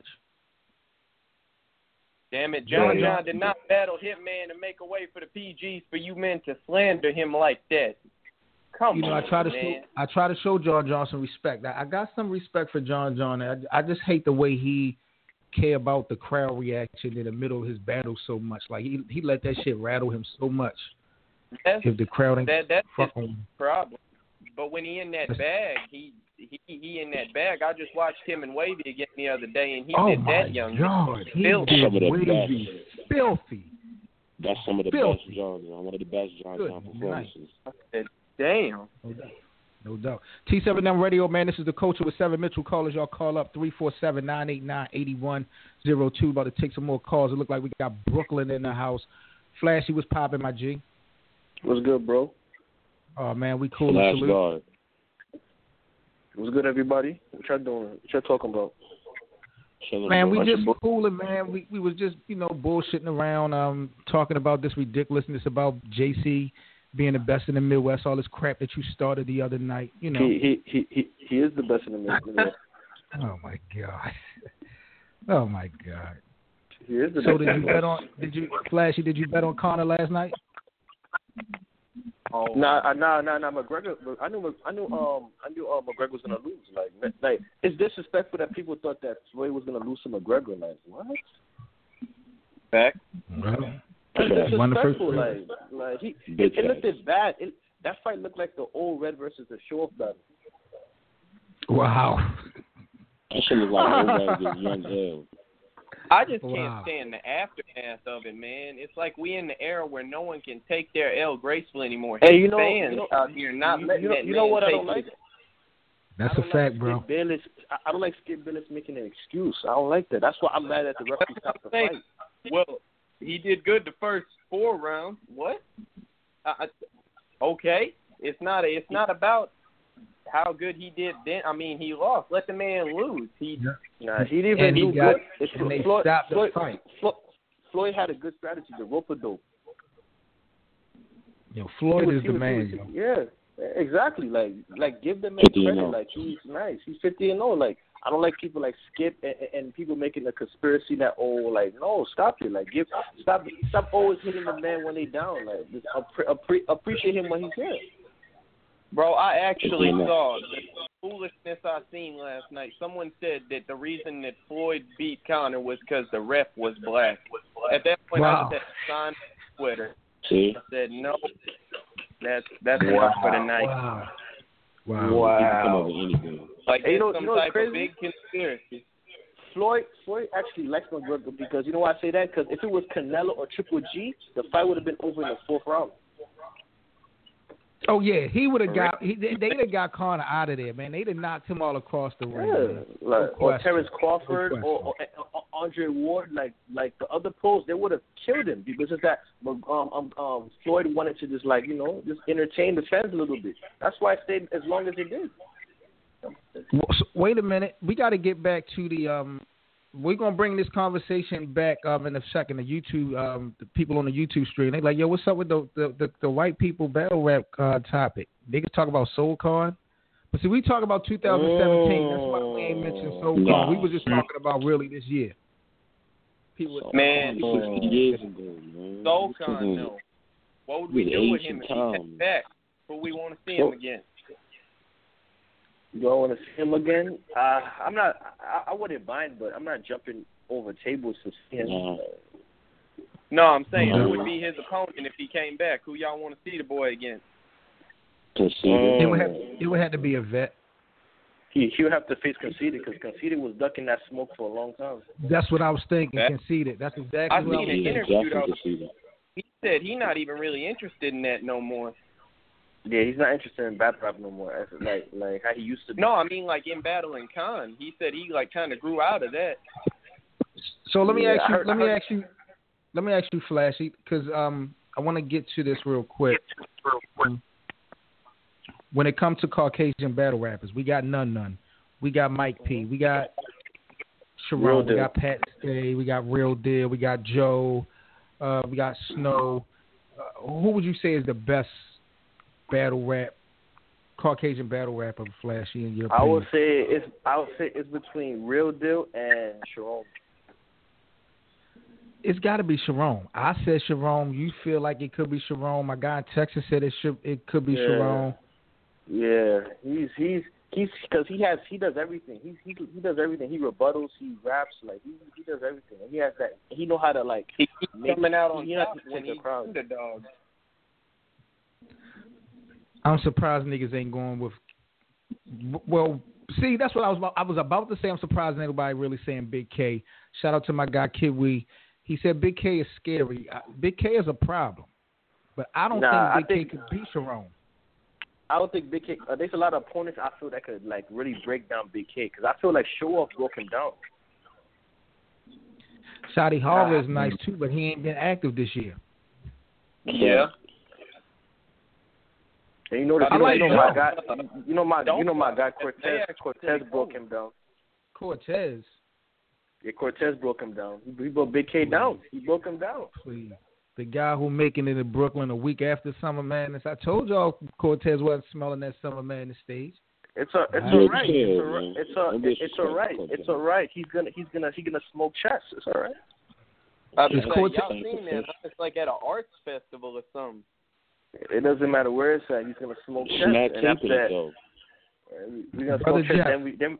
Damn it, John Yeah. John did not battle Hitman to make a way for the P Gs for you men to slander him like that. Come You know, on, I try to man. show I try to show John John some respect. I, I got some respect for John John. I, I just hate the way he care about the crowd reaction in the middle of his battle so much. Like he he let that shit rattle him so much. That's, If the crowd ain't that, that's his fucking problem. But when he in that bag, he he he in that bag. I just watched him and Wavy again the other day, and he oh did my that young God, he filthy. did Some of the Wavy filthy. That's some of the Filthy. best John John. One of the best John Good John night. performances. I said, damn. No doubt. No doubt. T seven M Radio, man. This is the Culture with Seven Mitchell. Callers, y'all call up three four seven, nine eight nine, eight one zero two. About to take some more calls. It look like we got Brooklyn in the house. Flashy was popping, my G. What's good, bro? Oh, man, we cool. Last Salute. guard. What's good, everybody? What y'all doing? What y'all talking about? Chilling, Man, bro. we Bunch just of bu- cooling, man. We we was just, you know, bullshitting around, um, talking about this ridiculousness about J C being the best in the Midwest, all this crap that you started the other night, you know. He, he he he he is the best in the Midwest. Oh my God. Oh my God. He is the So best. did you bet on? Did you Flashy? Did you bet on Connor last night? Oh, Nah, uh, nah, nah, nah. McGregor. I knew, I knew, um, I knew, uh, McGregor was gonna lose. Like, like, it's disrespectful that people thought that Floyd was gonna lose to McGregor. Like, what? back. Well, That's Won the first disrespectful. round. Like, like he, Big it, it looked facts. as bad. It, that fight looked like the old Red versus the Short battle. wow. That shit look like old guys young L. I just Wow. can't stand the aftermath of it, man. It's like we in the era where no one can take their L gracefully anymore. Hey, His you know- fans you know- out here not you, letting you know, that you know man what I take don't like? it. That's I a don't fact, like bro. Skip Bayless. I I don't like Skip Bayless making an excuse. I don't like that. That's why I'm mad at the referee stopped the fight. Well, he did good the first four rounds. What? I, I, okay, it's not. A, it's not about how good he did then. I mean, he lost. Let the man lose. He. Nah, he didn't even And he do got- good. It's and they Floyd, stopped the Floyd, fight. Floyd, Floyd had a good strategy. The rope a dope. Yo, Floyd He was- is he the was- man, he yo. was- Yeah, exactly. Like, like give the man fifty and credit. oh. Like he's nice. He's fifty and oh. Like I don't like people like Skip and, and people making a conspiracy that oh, like no, stop it. Like give, stop, stop always hitting the man when they down. Like just appre- appre- appreciate him when he's here. Bro, I actually Yeah. saw the foolishness I seen last night. Someone said that the reason that Floyd beat Conor was because the ref was black. At that point, I Wow. just had to sign on Twitter. See? I said, no, that's that's enough for the night. Wow. Wow. Wow. He can come up with anything. Like Hey, you it's know- some you know what's type crazy? of big conspiracy. Floyd Floyd actually likes McGregor because you know why I say that? Because if it was Canelo or Triple G, the fight would have been over in the fourth round. Oh yeah, he would have got. He, they, they'd have got Conor out of there, man. They'd have knocked him all across the ring. Yeah, Man. like No or question. Terrence Crawford No or, or, or Andre Ward, like like the other pros, they would have killed him because it's that um, um um Floyd wanted to just like you know just entertain the fans a little bit. That's why it stayed as long as it did. Well, so, wait a minute. We got to get back to the. Um, we're gonna bring this conversation back um in a second. The YouTube, um, the people on the YouTube stream, they like, yo, what's up with the the, the, the white people battle rap uh, topic? They can talk about Soul Card, but see, we talk about two thousand seventeen. That's why we ain't mentioned Soul Card. Nah. We were just talking about really this year. People, Man, sixty years ago, man. Soul This Khan, was no. What would we with do with him ancient if he times. came back? But we want to see him again. Do I want to see him again? Uh, I'm not. I, I wouldn't mind, but I'm not jumping over tables to see him. Nah. No, I'm saying No. who would be his opponent if he came back? Who y'all want to see the boy against? Conceded. it would have it would have to be a vet. He he would have to face Conceited because Conceited was ducking that smoke for a long time. That's what I was thinking. That- Conceded. That's exactly I what I seen was an thinking. interview, though. Definitely conceded. He said he not even really interested in that no more. Yeah, he's not interested in battle rap no more. As- Like like how he used to be. No, I mean like in battling Khan. He said he like kind of grew out of that. So let me Yeah, ask I you. heard- let I me heard- ask you. Let me ask you, Flashy, because um, I want to get to this real quick. When it comes to Caucasian battle rappers, we got none, none. We got Mike P. We got Real Sharon. We Deal. got Pat Stay. We got Real Deal. We got Joe. Uh, we got Snow. Uh, who would you say is the best battle rap, Caucasian battle rapper, Flashy, in your I opinion? would say it's I would say it's between Real Deal and Sharon. It's got to be Sharon. I said Sharon. You feel like it could be Sharon. My guy in Texas said it should. It could be Yeah. Sharon. Yeah, he's he's he's because he has he does everything. He he he does everything. He rebuttals. He raps. Like he he does everything. And he has that. He know how to like. He keeps make- coming out on he knows top how to when take the he's crowd. underdog. I'm surprised niggas ain't going with. Well, see, that's what I was. About, I was about to say. I'm surprised nobody really saying Big K. Shout out to my guy Kiwi. He said Big K is scary. Uh, Big K is a problem, but I don't Nah, I think Big think- K could beat Sharon. I don't think Big K. Uh, there's a lot of opponents I feel that could like really break down Big K because I feel like Show Off broke him down. Shotty Harvey is nice too, but he ain't been active this year. Yeah. And you know, the, I you know, like you know my Joe. guy, you know my, you know my guy They Cortez. actually Cortez pretty broke cool. him down. Cortez, Yeah, Cortez broke him down. He, he broke Big K down. He broke him down. please. The guy who making it in Brooklyn a week after Summer Madness. I told y'all Cortez wasn't smelling that Summer Madness stage. It's a, it's Right. all right. Yeah, It's a, man. it's a, Don't it's disrespect all right. Cortez. It's all right. He's gonna, he's gonna, he's gonna smoke chest. It's all right. I was Is like, Cortez- y'all seen that? It's like at an arts festival or something. It doesn't matter where it's at. He's gonna smoke chest. Smack And after taping that, it, though. we're gonna Brother smoke chest. Jeff. Then we, then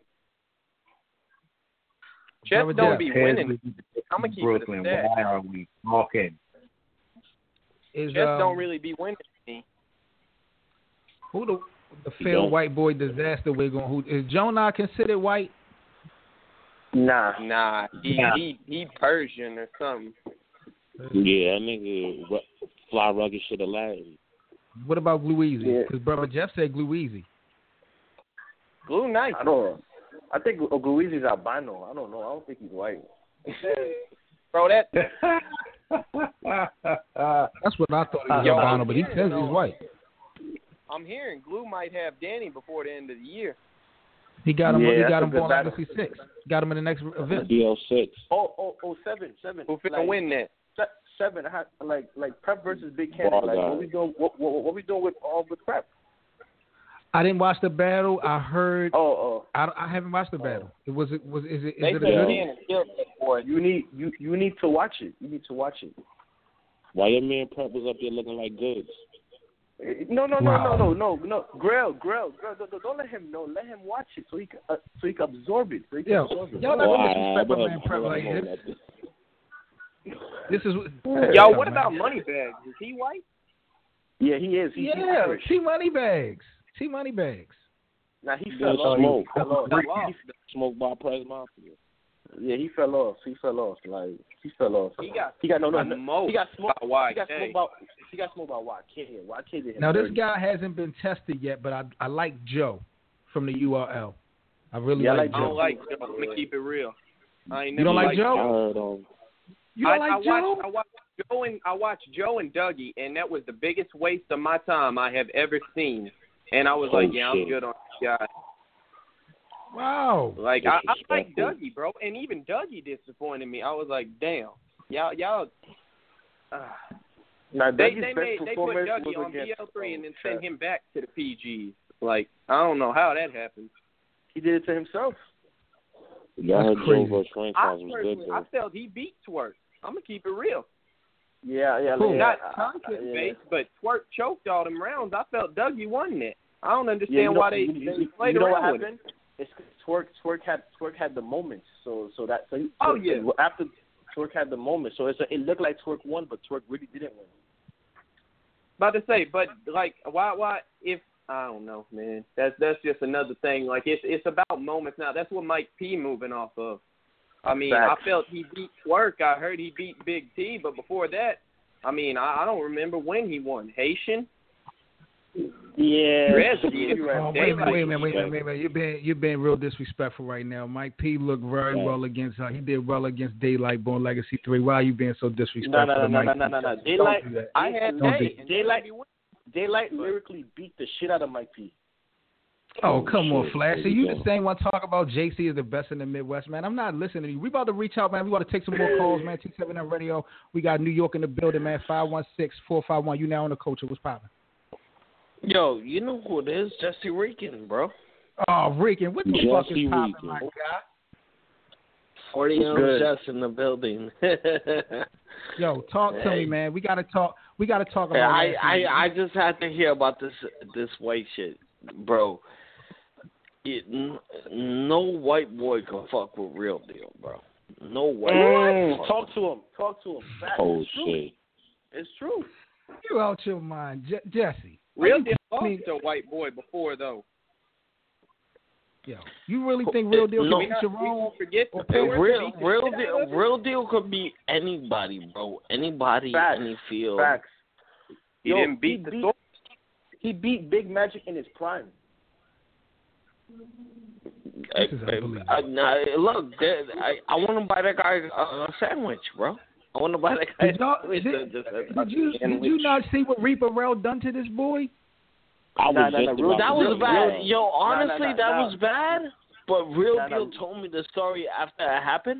Chess Brother don't Jeff, be Ted winning. with I'm gonna keep Brooklyn. it a stat. Why are we talking? Is Chess um, don't really be winning me. who the the He failed don't. white boy disaster wig on? Who is Jonah considered white? nah. Nah, he Nah. he he Persian or something. Yeah, that nigga ru- fly rugged shit Aladdin. What about Glue Easy? Yeah. Because brother Jeff said Glue Easy. Glue nice. I don't know. I think Ogluizi's albino. I don't know. I don't think he's white. Bro, that That's what I thought he was Yo, albino, I'm but he hearing says though. he's white. I'm hearing Glue might have Danny before the end of the year. He got him. Yeah, he that's got a him good born battle. Legacy Six. Got him in the next event. D L six. Oh, oh, oh, seven, seven. Who finna like, win that? se- Seven. I had, like, like Prep versus Big Cannon. Bar Like, guy. what we doing? What, what, what we doing with all with Prep? I didn't watch the battle. I heard. Oh, oh. I, I haven't watched the battle. It was it was is it is They it a say good? Cannon killed that boy. You need you you need to watch it. You need to watch it. Why your man Prep was up there looking like goods? Eh, No, no, no, Wow. no, no, no, no. Grail, Grail, Grail. Don't, don't let him know. Let him watch it so he can, uh, so he can absorb it. So he can Yo, absorb it. y'all not Why? gonna disrespect my Well, man Prep like well, this. This is Yo, what about Moneybags? Is he white? Yeah, he is. He, he's Yeah, Irish. T Money Bags. T Money Bags. Now he He fell did off. smoke. He fell off. Off. Smoked by Press Mafia. Yeah, he fell off. He fell off. Like he fell off. He got He got no no. no smoked he got smoked. by Y He got K. smoked by. He got smoked by Y K. Y K did him Now this dirty. guy hasn't been tested yet, but I I like Joe from the U R L. I really Yeah, I like like I Joe. don't like Joe. I'm gonna keep it real. I ain't You never don't like liked Joe? I heard um, You don't I, like I Joe? watched, I watched Joe and I watched Joe and Dougie, and that was the biggest waste of my time I have ever seen. And I was Oh, like, yeah, I'm shit. good on this guy. Wow. Like I, I like Disrespectful. Dougie, bro, and even Dougie disappointed me. I was like, damn, y'all, y'all. Uh, Now, they Dougie's they best made they put performance Dougie was on against, B L three and then um, sent him back to the P Gs. Like I don't know how that happened. He did it to himself. y'all heard That's Joe crazy. versus I Franchise was good personally, I though. felt he beat Twerk. I'm gonna keep it real. Yeah, yeah, Cool. yeah. Not I- I- content yeah. based, but Twerk choked all them rounds. I felt Dougie won that. I don't understand Yeah, you know, why they you, you, played you know around what with it. happened? It's 'cause Twerk Twerk had Twerk had the moments, so so that so he, Oh, Twerk- yeah. after Twerk had the moment, so it's a, it looked like Twerk won, but Twerk really didn't win. About to say, but like, why, why? If I don't know, man, that's that's just another thing. Like, it's it's about moments now. That's what Mike P moving off of. I mean, Facts. I felt he beat Twerk. I heard he beat Big T, but before that, I mean, I, I don't remember when he won. Haitian. Yeah, Rez did. you're right. Oh, wait a minute, Daylight. wait a minute, wait a minute, wait a minute. You're being you're being real disrespectful right now. Mike P looked very Yeah. well against uh, he did well against Daylight, Born Legacy three. Why are you being so disrespectful? No, no, to no, no, Mike no, P? no, no, no. Don't Daylight, do that. I had Don't Day, do- and Daylight- Daylight won. Daylight lyrically beat the shit out of Mike P. Oh, Oh, come on, shit. Flash. So There you you the go. same one talk about J C is the best in the Midwest, man. I'm not listening to you. We about to reach out, man. We want to take some more calls, man. T seven M Radio. We got New York in the building, man. five one six, four five one. You now on the Culture. What's poppin'? Yo, you know who it is? Jesse Reekin, bro. Oh, Rican, what the fuck is Jesse poppin', Reekin. my guy? forty ounce Good. Jess in the building. Yo, talk to Hey. me, man. We gotta talk. We gotta talk about. I, last I week. I just had to hear about this this white shit, bro. It, n- no white boy can fuck with Real Deal, bro. No white Mm, boy. can talk fuck to him. Talk to him. Facts. Oh it's true. shit. It's true. You out your mind, Je- Jesse. Real you deal lost think- to a white boy before though. Yo, you really think Real Deal No. can beat We Sharon? won't forget the with. Twerk Real beat the real shit out deal of him. real deal could beat anybody, bro. Anybody, Facts. any field. Facts. He Yo, didn't beat he the beat- Thor. He beat Big Magic in his prime. This is I, unbelievable. I, I, look, that- I I want to buy that guy a, a sandwich, bro. I want to buy that guy. Did, y'all, a did, sandwich. Just- did you did you not see what Reaper Rel done to this boy? I was Nah, nah, just nah, about That to was Real- say bad. real- Yo, honestly, nah, nah, that nah. was bad. But Real Nah, nah. Deal told me the story after it happened.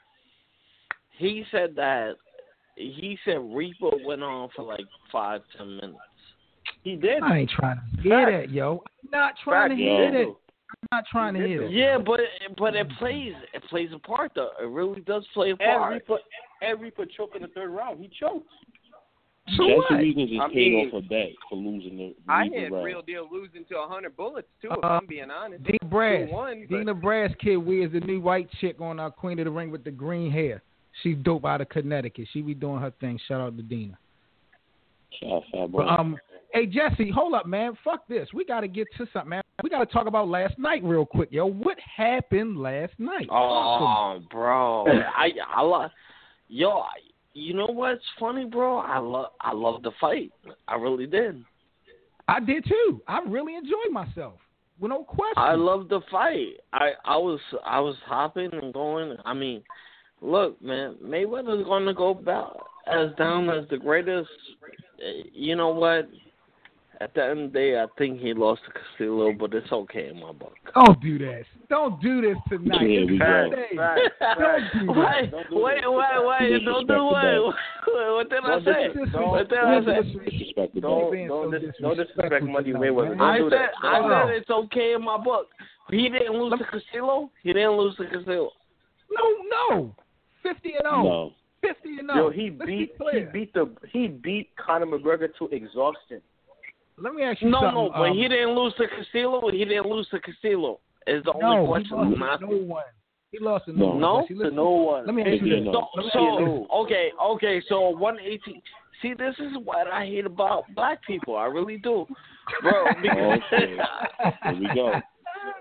He said that he said Reaper went on for like five, ten minutes. He did. I ain't trying to hear Facts. that, yo. I'm not trying Facts. to He hear did, that. though. I'm not trying to He hear did, that. Yeah, but but it plays it plays a part though. It really does play a And part. Reaper, and Reaper choked in the third round. He choked. So Jesse what? Reekin just I paid mean, off a bet for losing the I Reaper had round. Real Deal losing to a hundred bullets too. If Uh, I'm being honest. Dina Brass. two one, but- Dina Brass kid wears the new white chick on our Queen of the Ring with the green hair. She's dope out of Connecticut. She be doing her thing. Shout out to Dina. Shout out Fat But Boy. um, hey Jesse, hold up, man. Fuck this. We got to get to something, man. We got to talk about last night real quick, yo. What happened last night? Oh, bro, I I love yo. I, you know what's funny, bro? I love I love the fight. I really did. I did too. I really enjoyed myself. With no question. I love the fight. I I was I was hopping and going. I mean, look, man, Mayweather's going to go about as down as the greatest. Uh, You know what? At the end of the day, I think he lost to Castillo, but it's okay in my book. Don't do this. Don't do this tonight. Here It's we go. Sunday. Facts. Don't do Wait, Don't do wait, that. wait, wait! Don't do what? What did I Don't say? dis- Don't- What did I don't say? dis- Disrespect the Don't- bet. being don't so dis- don't disrespect disrespectful Money tonight, Mayweather. man. I do said, that. I Wow. said it's okay in my book. He didn't lose to Castillo. He didn't lose to Castillo. No, no. Fifty and oh. No. Fifty and Yo, oh. he Let's beat be he clear. beat the he beat Conor McGregor to exhaustion. Let me ask you No, something. no, but um, he didn't lose to Castillo. He didn't lose to Castillo. Is the only No, he question lost I'm to asking. no one. He lost to no, No. one. No? Jesse, To listen, no one. Let me ask you Yeah, this. no. So, Let me so ask you this. okay, okay. So one eighteen. See, this is what I hate about black people. I really do, bro. Oh, Because shit. Here we go.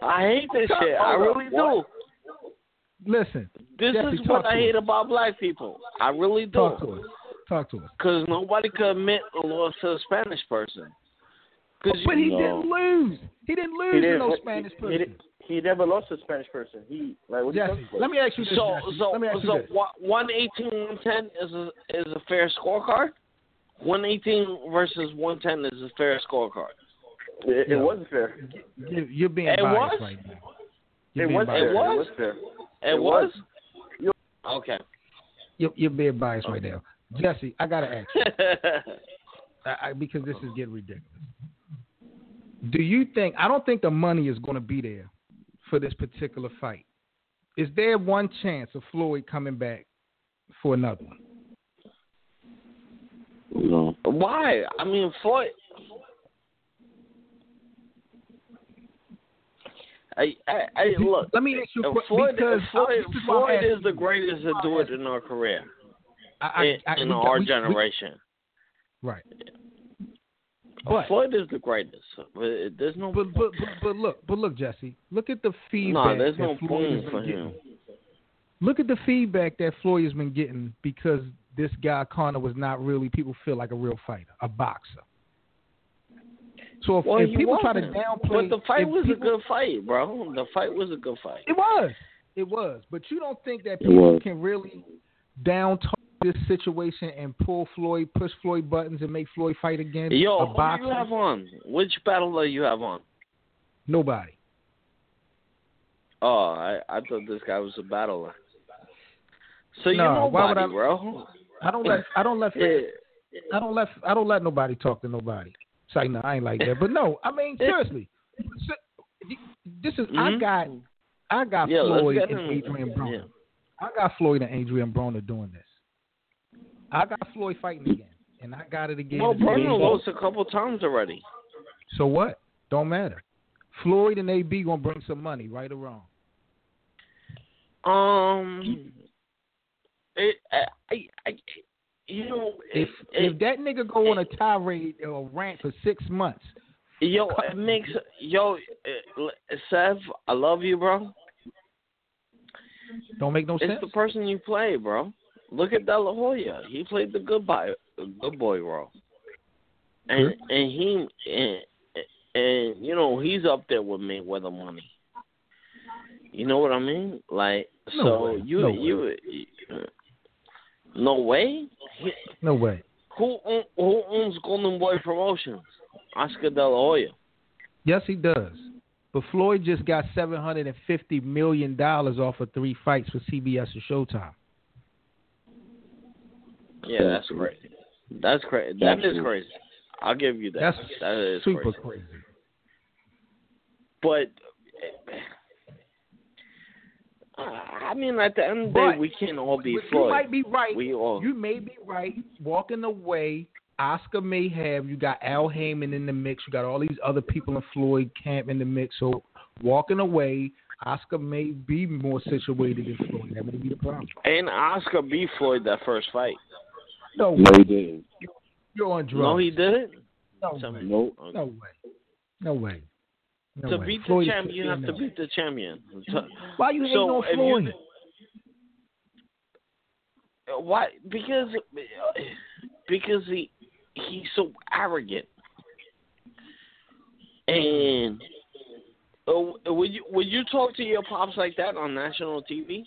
I hate this shit. I really do. Listen. This Jesse, is what I hate us. about black people. I really do. Talk to us. Talk to us. Because nobody could admit a loss to a Spanish person. But he No. didn't lose. He didn't lose He to didn't. no He- Spanish he, person. did- he never lost a Spanish person. He like what? Jesse, let me ask you this. So, Jesse. so, let me ask you so this. one eighteen, one ten is a, is a fair scorecard? one eighteen versus one ten is a fair scorecard. It, Yeah. it wasn't fair. You- You're being It biased was? right now. You're It being was biased. fair. It was? It was fair. It, It was? was. Okay. You're, you're being biased right now. Jesse, I gotta ask you I, I, because this is getting ridiculous. Do you think? I don't think the money is going to be there for this particular fight. Is there one chance of Floyd coming back for another one? No. Why? I mean, Floyd. I, I, I look. Let me ask you a uh, question. Floyd, because Floyd, this is why I'm Floyd is asking the you. greatest to do it in our career, I, I, in, I, in we- our we- we- generation. right. But, Floyd is the greatest. But there's no. but, but, but, but look, but look, Jesse. Look at the feedback. no, there's that no Floyd has point been for getting. him. Look at the feedback that Floyd has been getting because this guy Conor was not really. People feel like a real fighter, a boxer. So if, Well, if he people try to wasn't. downplay, But the fight if was people, a good fight, bro. The fight was a good fight. It was, it was. But you don't think that It people was. can really down talk this situation and pull Floyd, push Floyd buttons, and make Floyd fight again? Yo, a who boxer? do you have on? Which battle do you have on? Nobody. Oh, I, I thought this guy was a battler. So you No, why would nobody, I- bro. I don't let. I don't let. Yeah. I don't let. I don't let nobody talk to nobody. It's like no, I ain't like that. But no, I mean seriously. This is. I Mhm. got. I got Yeah, let's Floyd get and him. Adrian Broner. Yeah. I got Floyd and Adrian Broner doing this. I got Floyd fighting again, and I got it again. Well, today. Bruno lost a couple times already. So what? Don't matter. Floyd and A B gonna bring some money, right or wrong. Um, it, I, I, I, you know, If it, if that nigga go on a tirade or rant for six months, yo, it makes yo, uh, Seth, I love you, bro. don't make no It's sense. the person you play, bro. Look at De La Hoya. He played the good boy, good boy role, and Sure. and he and, and you know he's up there with Mayweather money. You know what I mean? Like No so way. you No you, you no way. He, No way. who own- who owns Golden Boy Promotions? Oscar De La Hoya. Yes, he does. But Floyd just got seven hundred and fifty million dollars off of three fights for C B S and Showtime. Yeah, that's crazy. That's crazy. That is Absolutely. crazy. I'll give you that. That's that is super crazy. crazy. But uh, I mean, at the end of the day, But we can't all be You Floyd. might be right. We all. You may be right. Walking away, Oscar may have. You got Al Heyman in the mix. You got all these other people in Floyd camp in the mix. So walking away, Oscar may be more situated than Floyd. That would be the problem. And Oscar beat Floyd that first fight. No, No, he didn't. you're on drugs. No, he didn't. No Tell way. me. Nope. No way. No way. No to way. beat Floyd the is champion, you have to no. beat the champion. To- Why you hating So on if Floyd? you, why? Because because he he's so arrogant. And uh, would you would you talk to your pops like that on national T V?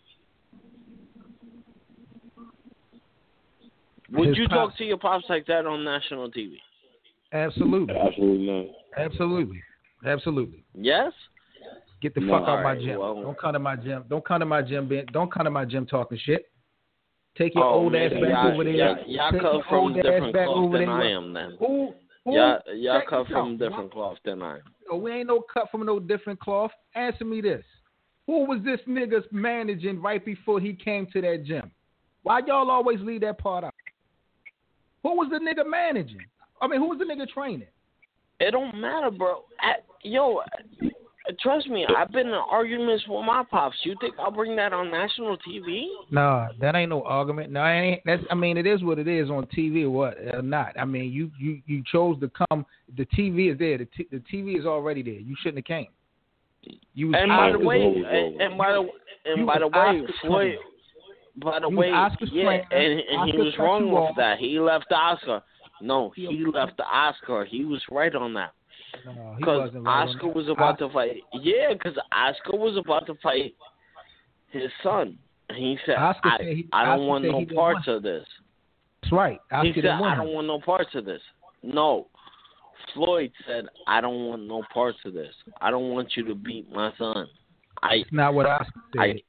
Would His you pops- talk to your pops like that on national T V? Absolutely. Absolutely not. Absolutely. Absolutely. Yes. Get the No. fuck out my Alright, gym. well- Don't come to my gym. Don't come to my gym. Ben. Don't come to my gym talking shit. Take your Oh, old man, ass back y'all, over there. y'all, y'all Take cut your from old ass different back cloth over than there. I am. Then Who? Who? y'all, y'all Check cut this from out. different cloth than I am. No, we ain't no cut from no different cloth. Answer me this. Who was this nigga's managing right before he came to that gym? Why y'all always leave that part out? Who was the nigga managing? I mean, who was the nigga training? It don't matter, bro. I, yo, trust me, I've been in arguments with my pops. You think I'll bring that on national T V? Nah, that ain't no argument. No, it ain't. That's. I mean, it is what it is on T V or what or not. I mean, you you you chose to come. The T V is there. The, t- the T V is already there. You shouldn't have came. You was And by the Oscar's way, old- and, and by the and You by the was way, Oscar's Floyd. trainer. By the You was way, Oscar's yeah, trainer. and, and he Oscar was cut wrong you with off. that. He left Oscar. No, He- he left the Oscar. He was right on that. No, he Because wasn't right on Oscar that. was about to fight. Yeah, because Oscar was about to fight his son. And he said, Oscar I, said he- I don't Oscar want said no he didn't parts want- of this. That's right. Oscar He said, didn't want I him. don't want no parts of this. No. Floyd said, I don't want no parts of this. I don't want you to beat my son. I, It's not what Oscar said. I,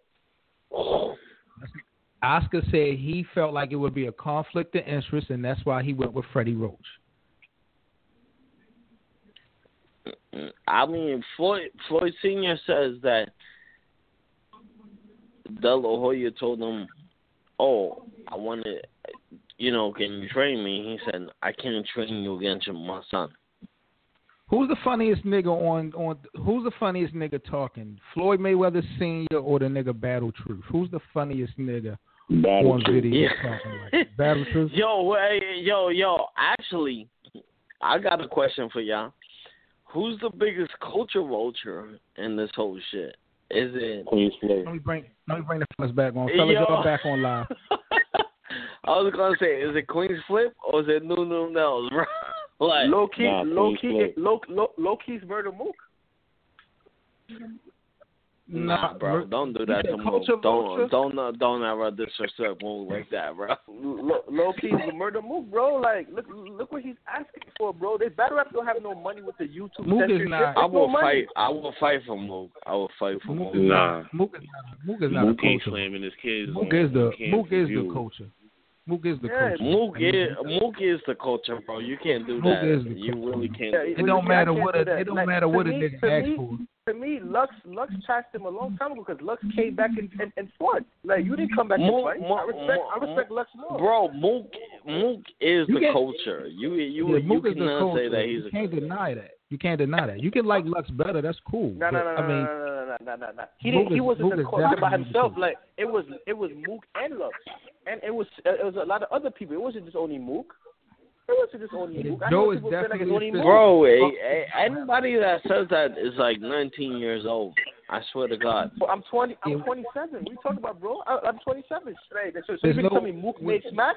Oscar said he felt like it would be a conflict of interest, and that's why he went with Freddie Roach. I mean, Floyd Floyd Senior says that De La Hoya told him, "Oh, I want to, you know, can you train me?" He said, "I can't train you against my son." Who's the funniest nigga on on? Who's the funniest nigga talking? Floyd Mayweather Senior or the nigga Battle Truth? Who's the funniest nigga Battle on Truth. video Yeah. talking like that? Battle Truth? Yo, hey, yo, yo. Actually, I got a question for y'all. Who's the biggest culture vulture in this whole shit? Is it? Queen's Floyd. Let me bring let me bring the fellas back on. Fellas, Yo. y'all back on live. I was gonna say, is it Queen's Flip or is it New New Nels, bro? Like, Low key, Nah, low Queen's key, Floyd. low, low, low key's Murder Mook. nah, bro, don't do you that said to Mook. culture Don't, vulture? don't, uh, don't ever disrespect Mook like that, bro. Low, low key's the Murder Mook, bro. Like, look, look what he's asking for, bro. This battle rap don't have no money with the YouTube Mook is censorship. not- I There's no will money. fight. I will fight for Mook. I will fight for Mook Mook. is Nah. not. Mook is not. Mook is not Mook a ain't culture. slamming his kids. Mook on is the Camp Mook is the Review. culture. Mook is the Yeah, culture. Mook I mean, is Mook is the culture, bro. You can't do Mook that. is the You culture. really can't. Yeah, do It don't I matter can't what do a that. it don't Like, matter to what a me- nigga to asks me- for. To me, Lux Lux passed him a long time ago because Lux came back and, and, and fought. Like, you didn't come back Mook- and fight. Mook- I respect, I Mook- respect Lux more. Bro, Mook Mook is You the can't- culture. You you Yeah, you Mook is the cannot culture. say that he's you a can't deny that. You can't deny that. You can like Lux better. That's cool. No, but, no, no, I no, mean, no, no, no, no, no, no. He Mook didn't. He is- wasn't Mook the is culture by definitely the himself. culture. Like, it was, it was Mook and Lux, and it was, it was a lot of other people. It wasn't just only Mook. It wasn't just only Yeah, Mook. I Joe know is people say like it's definitely only the- Mook. bro. eh, eh, Anybody that says that is like nineteen years old. I swear to God. But I'm twenty. I'm Yeah. twenty-seven. What you talking about, bro? I, I'm twenty-seven. Right. So, so you There's mean no- to tell me Mook made smack?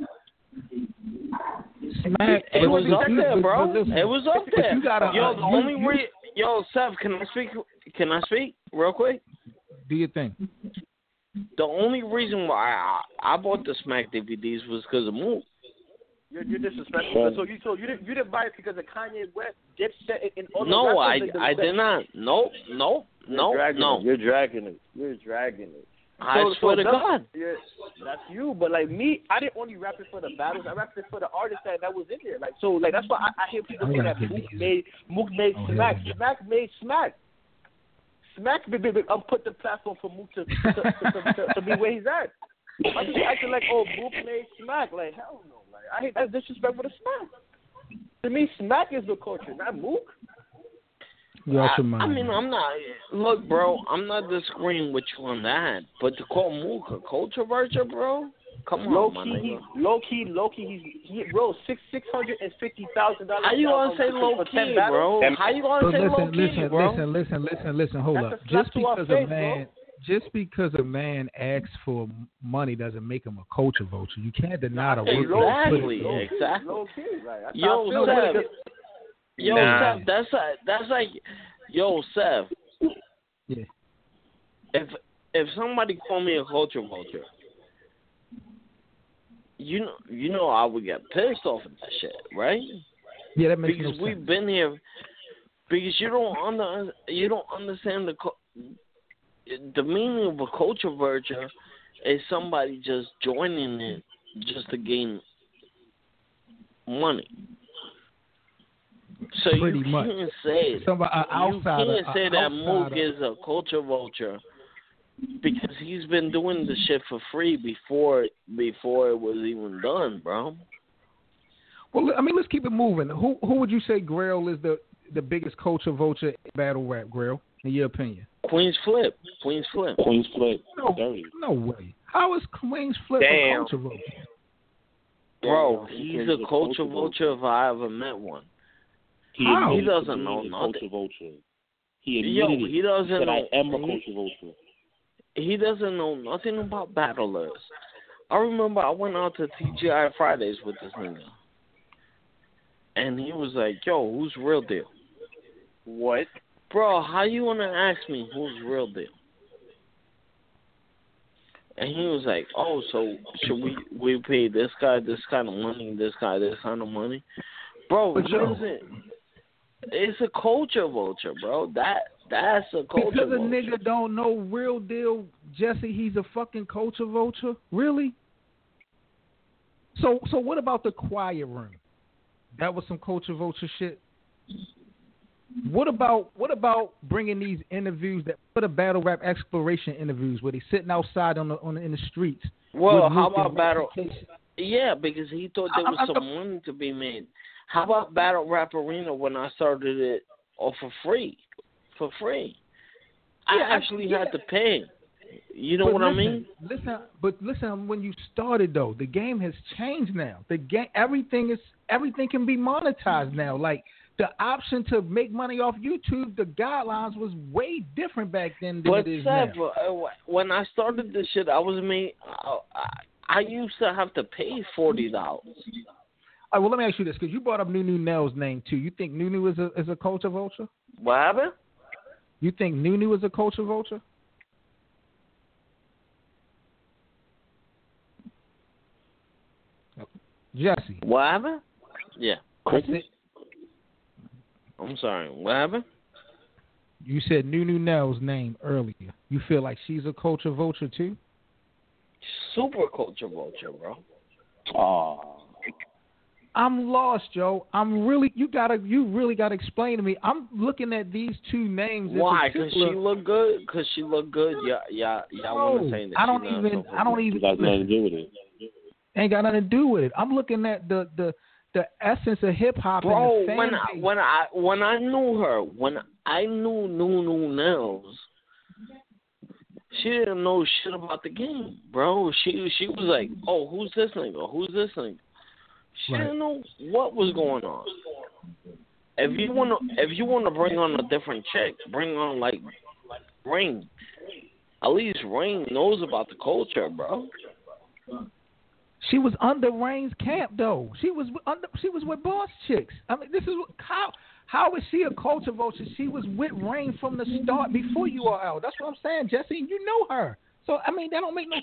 Smack. It but was if up you- there, but bro. listen, It was up but there. you gotta, Yo, uh, the you- only you- re- Yo, Seth, can I speak? Can I speak real quick? Do your thing. The only reason why I, I bought the Smack D V Ds was because of Mook. You're, you're disrespectful. So you, so you didn't, you didn't buy it because of Kanye West, Dipset, and, and all the No, I rappers that- I that- did not. Nope, nope, You're nope, dragging no. it. You're dragging it. You're dragging it. I So- swear so to that's- God. yeah, that's you. But like me, I didn't only rap it for the battles. I rapped it for the artists that, that was in there. Like so, like that's why I, I hear people I'm say gonna that get Mook these. made Mook made Oh, Smack. yeah. Smack made Smack. Smack be, be, be, um, put the platform for Mook to to, to, to, to, to be where he's at. I'm just acting like oh Mook made Smack. Like hell no. Like I hate that disrespectful to Smack. To me, Smack is the culture, not Mook. You out I, your mind. I mean, I'm not. Look, bro, I'm not disagreeing with you on that. But to call Mook a culture vulture, bro, come on, Low my key, nigga. he, low key, low key. He's he, bro, six six hundred and fifty thousand dollars. How you gonna say low key, bro? How you gonna So say low listen, key, listen, bro? listen, listen, listen, listen. Hold That's up. a slap Just to our because face, a man, just because a man asks for money doesn't make him a culture vulture. You can't deny the work. that he put Exactly, in. exactly. Low key, like that's Yo, how I feel Seth. about it. Yo, Nah. Seth, that's like, that's like, yo, Seth. Yeah. If if somebody called me a culture vulture, you know, you know, I would get pissed off at that shit, right? Yeah, that makes Because no we've sense. been here. Because you don't under, you don't understand the cu- the meaning of a culture vulture is somebody just joining it just to gain money. So Pretty you much. can't say Somebody an you outsider. can't say an that Mook outsider- is a culture vulture because he's been doing the shit for free before before it was even done, bro. Well, I mean, let's keep it moving. Who who would you say Grail is the the biggest culture vulture in battle rap, Grail, in your opinion? Queen's Flip, Queen's Flip. Queen's Flip. No, Dirty. no way. How is Queen's Flip a Damn. culture vulture? Bro, Yeah, he's he's a a culture culture vulture if I ever met one. He, How? admitted He doesn't to know being a nothing. culture vulture. He Yo, admitted it. he doesn't He said, know. I am a he, culture vulture. he doesn't know nothing about battlers. I remember I went out to T G I Fridays with this nigga, and he was like, "Yo, who's real deal?" What? Bro, how you wanna ask me who's real deal? And he was like, "Oh, so should we we pay this guy this kind of money, this guy this kind of money?" Bro, But he yo- doesn't. It's a culture vulture, bro. That that's a culture Because a vulture. nigga don't know real deal, Jesse, he's a fucking culture vulture? Really? So so what about the quiet room? That was some culture vulture shit. What about what about bringing these interviews that put a battle rap exploration interviews where they sitting outside on the on the, in the streets? Well, with how Luke and about battle? Reputation? Yeah, because he thought there I- was I- some money to be made. How about Battle Rap Arena when I started it off for free? For free. I Yeah, I- actually yeah. had to pay. You know But what listen, I mean? Listen, but listen. When you started though, the game has changed now. The game, everything is everything can be monetized now. Like the option to make money off YouTube, the guidelines was way different back then than But it is Seth, now. uh, when I started this shit, I was made. I, I, I used to have to pay forty dollars. All right, well, let me ask you this, because you brought up Nunu Nell's name too. You think Nunu is a is a culture vulture? What happened? You think Nunu is a culture vulture? Jesse. What happened? Yeah. I said- I'm sorry. What happened? You said Nunu Nell's name earlier. You feel like she's a culture vulture too? Super culture vulture, bro. Oh. I'm lost, Joe. I'm really you gotta you really gotta explain to me. I'm looking at these two names. in Why? Because she particular. look good. Because she look good. Yeah, yeah, yeah. I want to No, say that. I don't she not even. so I don't good. even. It got nothing to do with it. Ain't got nothing to do with it. I'm looking at the the the essence of hip hop and Bro, the fan when I, base. when I when I knew her, when I knew Nunu Nels, she didn't know shit about the game, bro. She she was like, oh, who's this nigga? Who's this nigga? She Right. didn't know what was going on. If you wanna if you wanna bring on a different chick, bring on like Ring. At least Ring knows about the culture, bro. She was under Rain's camp though. She was under. She was with Boss Chicks. I mean, this is what- how how is she a culture vulture? She was with Rain from the start before you are out. That's what I'm saying, Jesse. You know her, so I mean that don't make no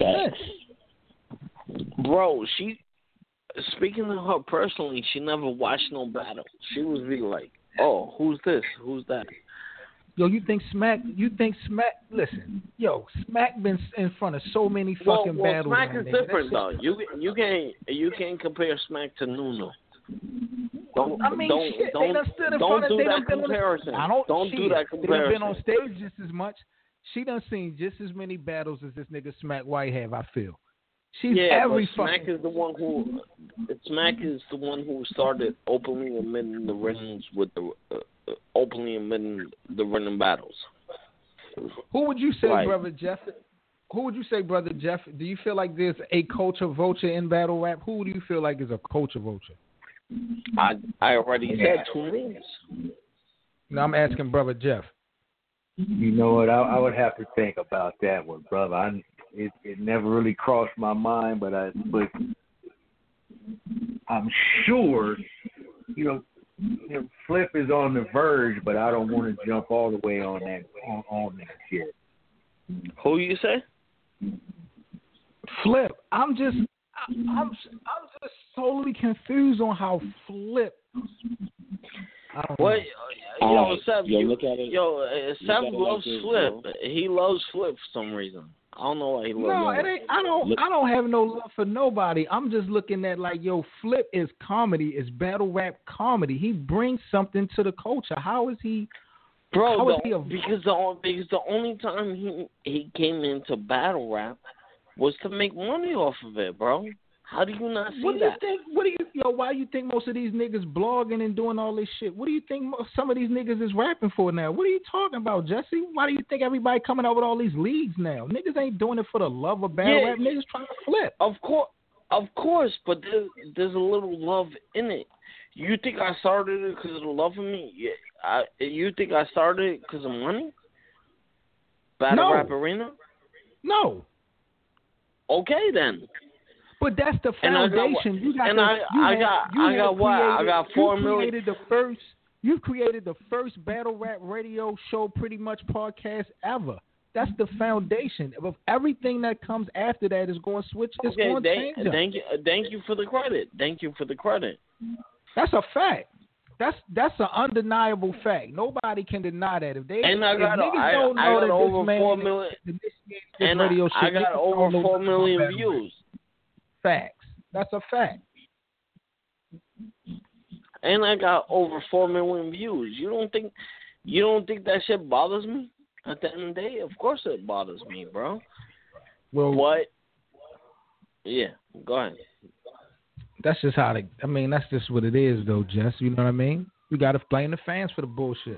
sense. Bro, she speaking to her personally, she never watched no battle. She was be like, oh, who's this? Who's that? Yo, you think Smack? You think Smack? Listen, yo, Smack been in front of so many Well, fucking well battles. Smack my is nigga. That different shit- though. You you can't you can't compare Smack to Nunu. Don't I mean, don't shit, don't, they done stood in don't front of. do They that done been on the- comparison. I don't. don't shit. do that They done comparison. been on stage just as much. She done seen just as many battles as this nigga Smack White have. I feel. She's yeah, every but Smack fucking. is the one who Smack is the one who started openly admitting the rhythms with the uh, uh, openly admitting the rhythm battles. Who would you say, Right. brother Jeff? Who would you say, brother Jeff? Do you feel like there's a culture vulture in battle rap? Who do you feel like is a culture vulture? I I already said two names. No, I'm asking brother Jeff. You know what? I, I would have to think about that one, brother. I it, it never really crossed my mind, but I but I'm sure, you know, you know, Flip is on the verge, but I don't want to jump all the way on that on, on that shit. Who you say? Flip. I'm just, I, I'm, I'm just totally confused on how Flip. I don't What? know. Yo, Alright, Seth, yo, you, look at it- yo, uh, look Seth at it like loves this, Flip. bro. He loves Flip for some reason. I don't know why he loves No, him. it ain't. I don't. Look- I don't have no love for nobody. I'm just looking at like, yo, Flip is comedy, is battle rap comedy. He brings something to the culture. How is he? Bro, How is the, he a- because the on- because the only time he he came into battle rap was to make money off of it, bro. How do you not see What do you that? think? What do you, yo? Why do you think most of these niggas blogging and doing all this shit? What do you think mo- some of these niggas is rapping for now? What are you talking about, Jesse? Why do you think everybody coming out with all these leagues now? Niggas ain't doing it for the love of battle Yeah. rap. Niggas trying to flip. Of course, of course, but there's there's a little love in it. You think I started it because of the love of me? Yeah. I, you think I started it because of money? Battle No. Rap Arena? No. Okay then. But that's the And I got foundation. what- you got. and the, I- you I have- got- you I have got what? I created- got four you million- created the first. You created the first battle rap radio show, pretty much podcast ever. That's the foundation of everything that comes after that is going to switch. It's Okay, going to thank, change. them. thank you, thank you for the credit. Thank you for the credit. That's a fact. That's that's an undeniable fact. Nobody can deny that. If they And I if got, niggas I, don't I know got that over this man four million, initiated this and radio I, I shit, got niggas over don't know four nothing about million battle rap. views. Facts. That's a fact. And I got over four million views. You don't think, you don't think that shit bothers me? At the end of the day, of course it bothers me, bro. Well, What? Yeah, go ahead. that's just how they. I mean, that's just what it is, though, Jess. You know what I mean? You got to blame the fans for the bullshit.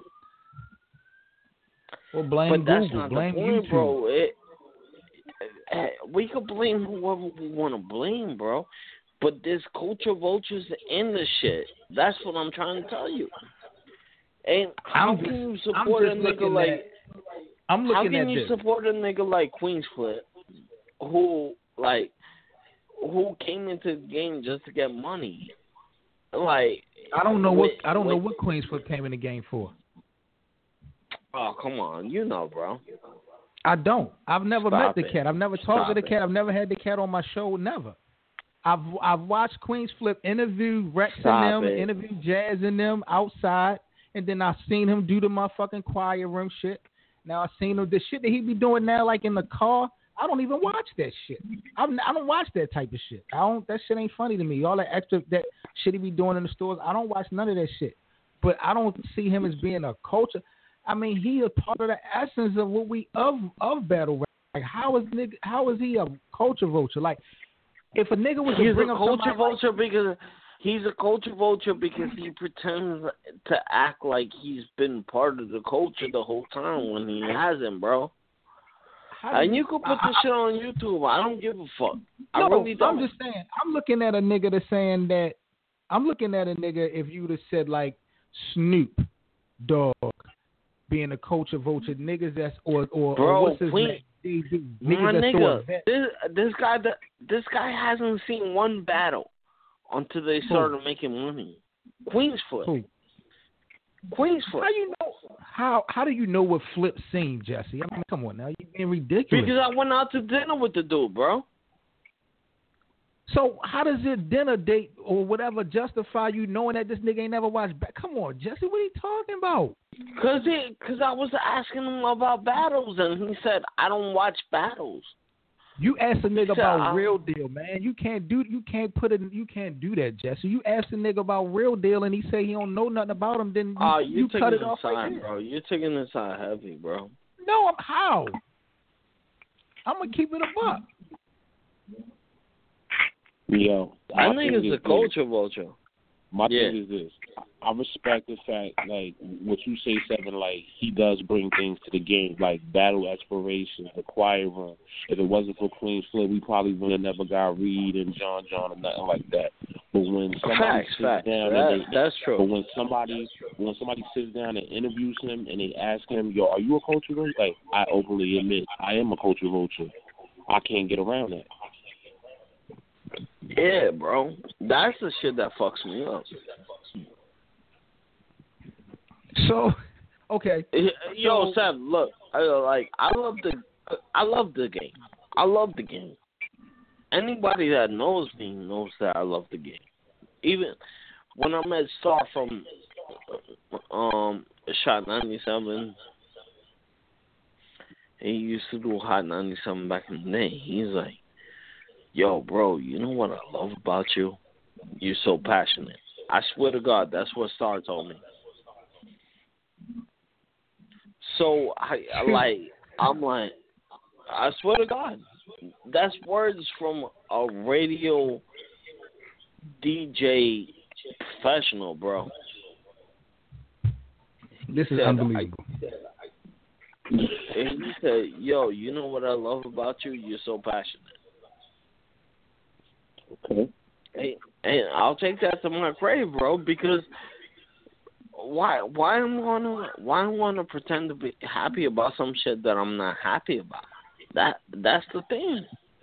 Or blame But that's Google. not Blame the point, YouTube. bro. It, eh, we could blame whoever we want to blame, bro. But there's culture vultures in the shit. That's what I'm trying to tell you. And how I'm can just- you I'm support a just nigga looking like? at- I'm How looking can at you this. support a nigga like Queens Flip, who like, who came into the game just to get money? Like, I don't know what with- I don't know with- what Queensfoot came in the game for. Oh, come on, you know, bro. I don't. I've never Stop met the it. cat. I've never Stop talked to the it. cat. I've never had the cat on my show. Never. I've I've watched Queens Flip interview Rex Stop and them, it. interview Jazz and them outside, and then I've seen him do the motherfucking choir room shit. Now I've seen him the shit that he be doing now, like in the car. I don't even watch that shit. I'm, I don't watch that type of shit. I don't. That shit ain't funny to me. All that extra that shit he be doing in the stores. I don't watch none of that shit. But I don't see him as being a culture. I mean, he is part of the essence of what we of of battle rap. Like how is nigga? How is he a culture vulture? Like if a nigga was to He's bring a up culture somebody vulture because he's a culture vulture because he pretends to act like he's been part of the culture the whole time when he hasn't, bro. How do And you can put I- this shit on YouTube. I don't give a fuck. I No, really don't. I'm just saying. I'm looking at a nigga that's saying that. I'm looking at a nigga if you would have said like Snoop Dogg being a culture vulture, niggas that's or or, Bro, or what's his please. name? They do. My Niggas that throw a nigga, vet. this this guy this guy hasn't seen one battle until they started making money. Queensfoot. Who? Queensfoot. How you know? How how do you know what Flip seen, Jesse? I mean, come on now, you being ridiculous. Because I went out to dinner with the dude, bro. So how does your dinner date or whatever justify you knowing that this nigga ain't never watched? Ba- Come on, Jesse, what are you talking about? Cause he, cause I was asking him about battles, and he said I don't watch battles. You asked a nigga said, about I- real deal, man. You can't do you can't put it you can't do that, Jesse. You asked a nigga about real deal and he say he don't know nothing about him, then you, Oh, you, you taking cut it the off side, right there. bro. You're taking the side heavy, bro. No, I'm how? I'm gonna keep it a buck. Yo, I my think thing it's a is culture vulture. This. My Yeah. thing is this. I respect the fact, like, what you say, Seven, like, he does bring things to the game, like battle exploration, the choir room. If it wasn't for Queen's Flip, we probably would have never got Reed and John John or nothing like that. But when somebody Facts, sits facts. down That, and they, that's true. but when somebody when somebody sits down and interviews him and they ask him, yo, are you a culture vulture? Like, I openly admit, I am a culture vulture. I can't get around that. Yeah, bro. That's the shit that fucks me up. So, okay. Yo, Sam, look, I, like I love the, I love the game. I love the game. Anybody that knows me knows that I love the game. Even when I met Star from um Shot ninety-seven, he used to do Hot ninety-seven back in the day. He's like, yo, bro, you know what I love about you? You're so passionate. I swear to God, that's what Star told me. So I, I like, I'm like, I swear to God, that's words from a radio D J professional, bro. This is said, unbelievable. And he said, yo, you know what I love about you? You're so passionate. Okay. hey, hey, I'll take that to my grave, bro. Because why? Why am I gonna? Why am I gonna pretend to be happy about some shit that I'm not happy about? That that's the thing.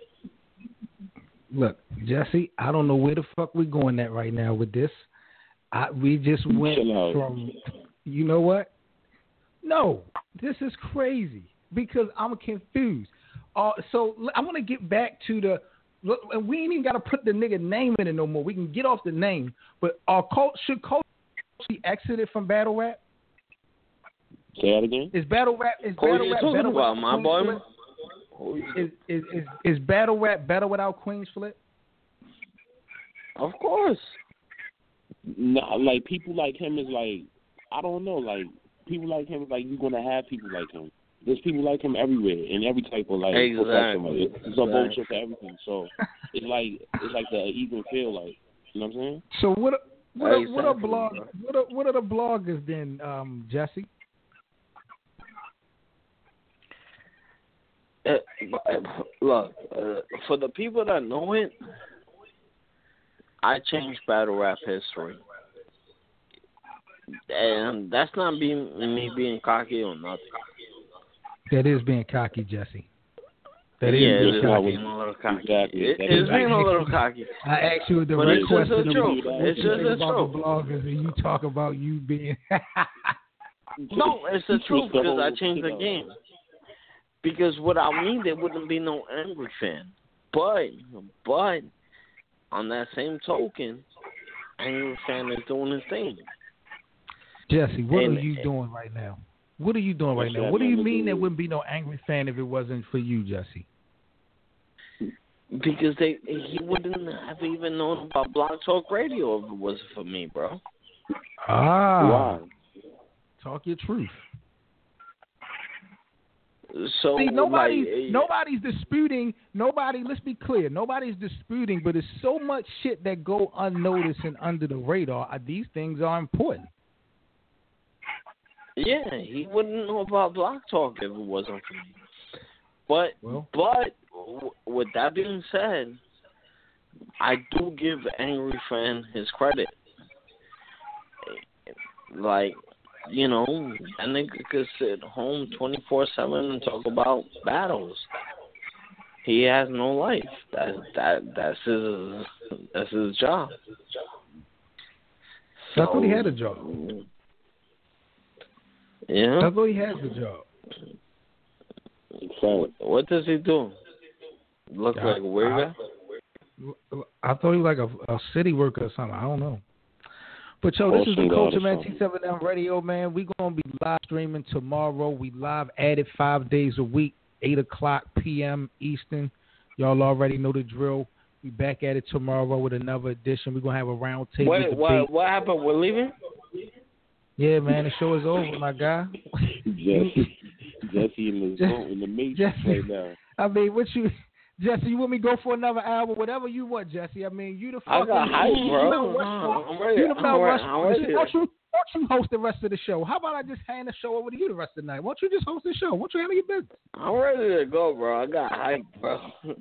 Look, Jesse, I don't know where the fuck we're going at right now with this. I, we just went from, you know what? No, this is crazy because I'm confused. Uh, so I want to get back to the, look, and we ain't even got to put the nigga name in it no more. We can get off the name. But our Coach, should Coach be exited from battle rap? Say that again? Is battle rap, is Who battle are you rap talking better about, with my Queens boy? Flip? Is, is, is, is battle rap better without Queens Flip? Of course. No, like people like him is like, I don't know, like people like him is like you're gonna have people like him. There's people like him everywhere in every type of like exactly. profession. Like, it's, it's exactly. a vulture for everything. So it's like it's like the even feel like, you know what I'm saying? So what? What are, Exactly, what are blog? bro. What are, what are the bloggers then, um, Jesse? Uh, look, uh, for the people that know it, I changed battle rap history, and that's not being me being cocky or nothing. That is being cocky, Jesse. That is yeah, being it is cocky. being a little cocky. Exactly. It, That it's is being a little cocky. I asked you a But direct it's just question the truth. about It's what you just think the about truth. the bloggers, and you talk about you being. No, it's the truth the because whole I changed the shit up. game. Because without me, there wouldn't be no angry fan. But, but on that same token, angry fan is doing his thing. Jesse, what And- are you doing right now? What are you doing right What's now? that What do you man mean do? there wouldn't be no angry fan if it wasn't for you, Jesse? Because they he wouldn't have even known about Blog Talk Radio if it wasn't for me, bro. Ah, Why? talk your truth. So See, nobody's like, nobody's disputing. Nobody. Let's be clear. Nobody's disputing, but there's so much shit that go unnoticed and under the radar. Uh, These things are important. yeah, he wouldn't know about Blog Talk if it wasn't for me. But Well, but w- with that being said, I do give Angry Fan his credit. Like, you know, that nigga could sit home twenty-four seven and talk about battles. He has no life. That that that's his that's his job. I thought he had a So, job. Yeah. I thought he had the job. So, What does he do? Look I- like a weird I- guy? I thought he was like a, a city worker or something. I don't know. But yo, this is the Awesome guy Culture or Man something. T seven M Radio, man. We're gonna be live streaming tomorrow. We live at it five days a week, eight o'clock p.m. Eastern. Y'all already know the drill. We back at it tomorrow with another edition. We're gonna have a round table Wait, debate. what what happened? We're leaving? Yeah, man, the show is over, my guy. Jesse, Jesse in the zone, in the matrix Jesse. right now. I mean, what you, Jesse? You want me to go for another hour? Whatever you want, Jesse. I mean, you the I fucking. got hype, you bro. Mount Uh, Rushmore. I'm ready. You the I'm Mount ready. I'm Rushmore. ready. Why don't you, why don't you host the rest of the show? How about I just hand the show over to you the rest of the night? Why don't you just host the show? Why don't you handle your business? I'm ready to go, bro. I got hype, bro.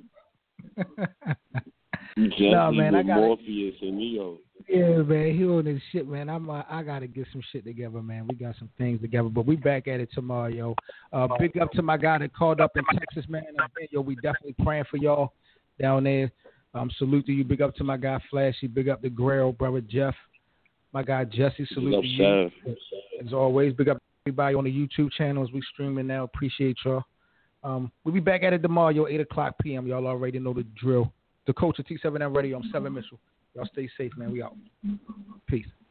Jesse Nah, man, I with gotta- Morpheus and Neo. Yeah, man, he on this shit, man. I'm, uh, I gotta get some shit together, man. We got some things together, but we back at it tomorrow, yo. Uh, big up to my guy that called up in Texas, man. Uh, yo, we definitely praying for y'all down there. Um, salute to you. Big up to my guy Flashy. Big up to Grail, brother Jeff. My guy Jesse. Salute up, to you. Chef. As always, big up to everybody on the YouTube channels. We streaming now. Appreciate y'all. Um, we'll be back at it tomorrow, yo, eight o'clock p.m. Y'all already know the drill. The Culture T seven M Radio. I'm Seven Mitchell. Y'all stay safe, man. We out. Peace.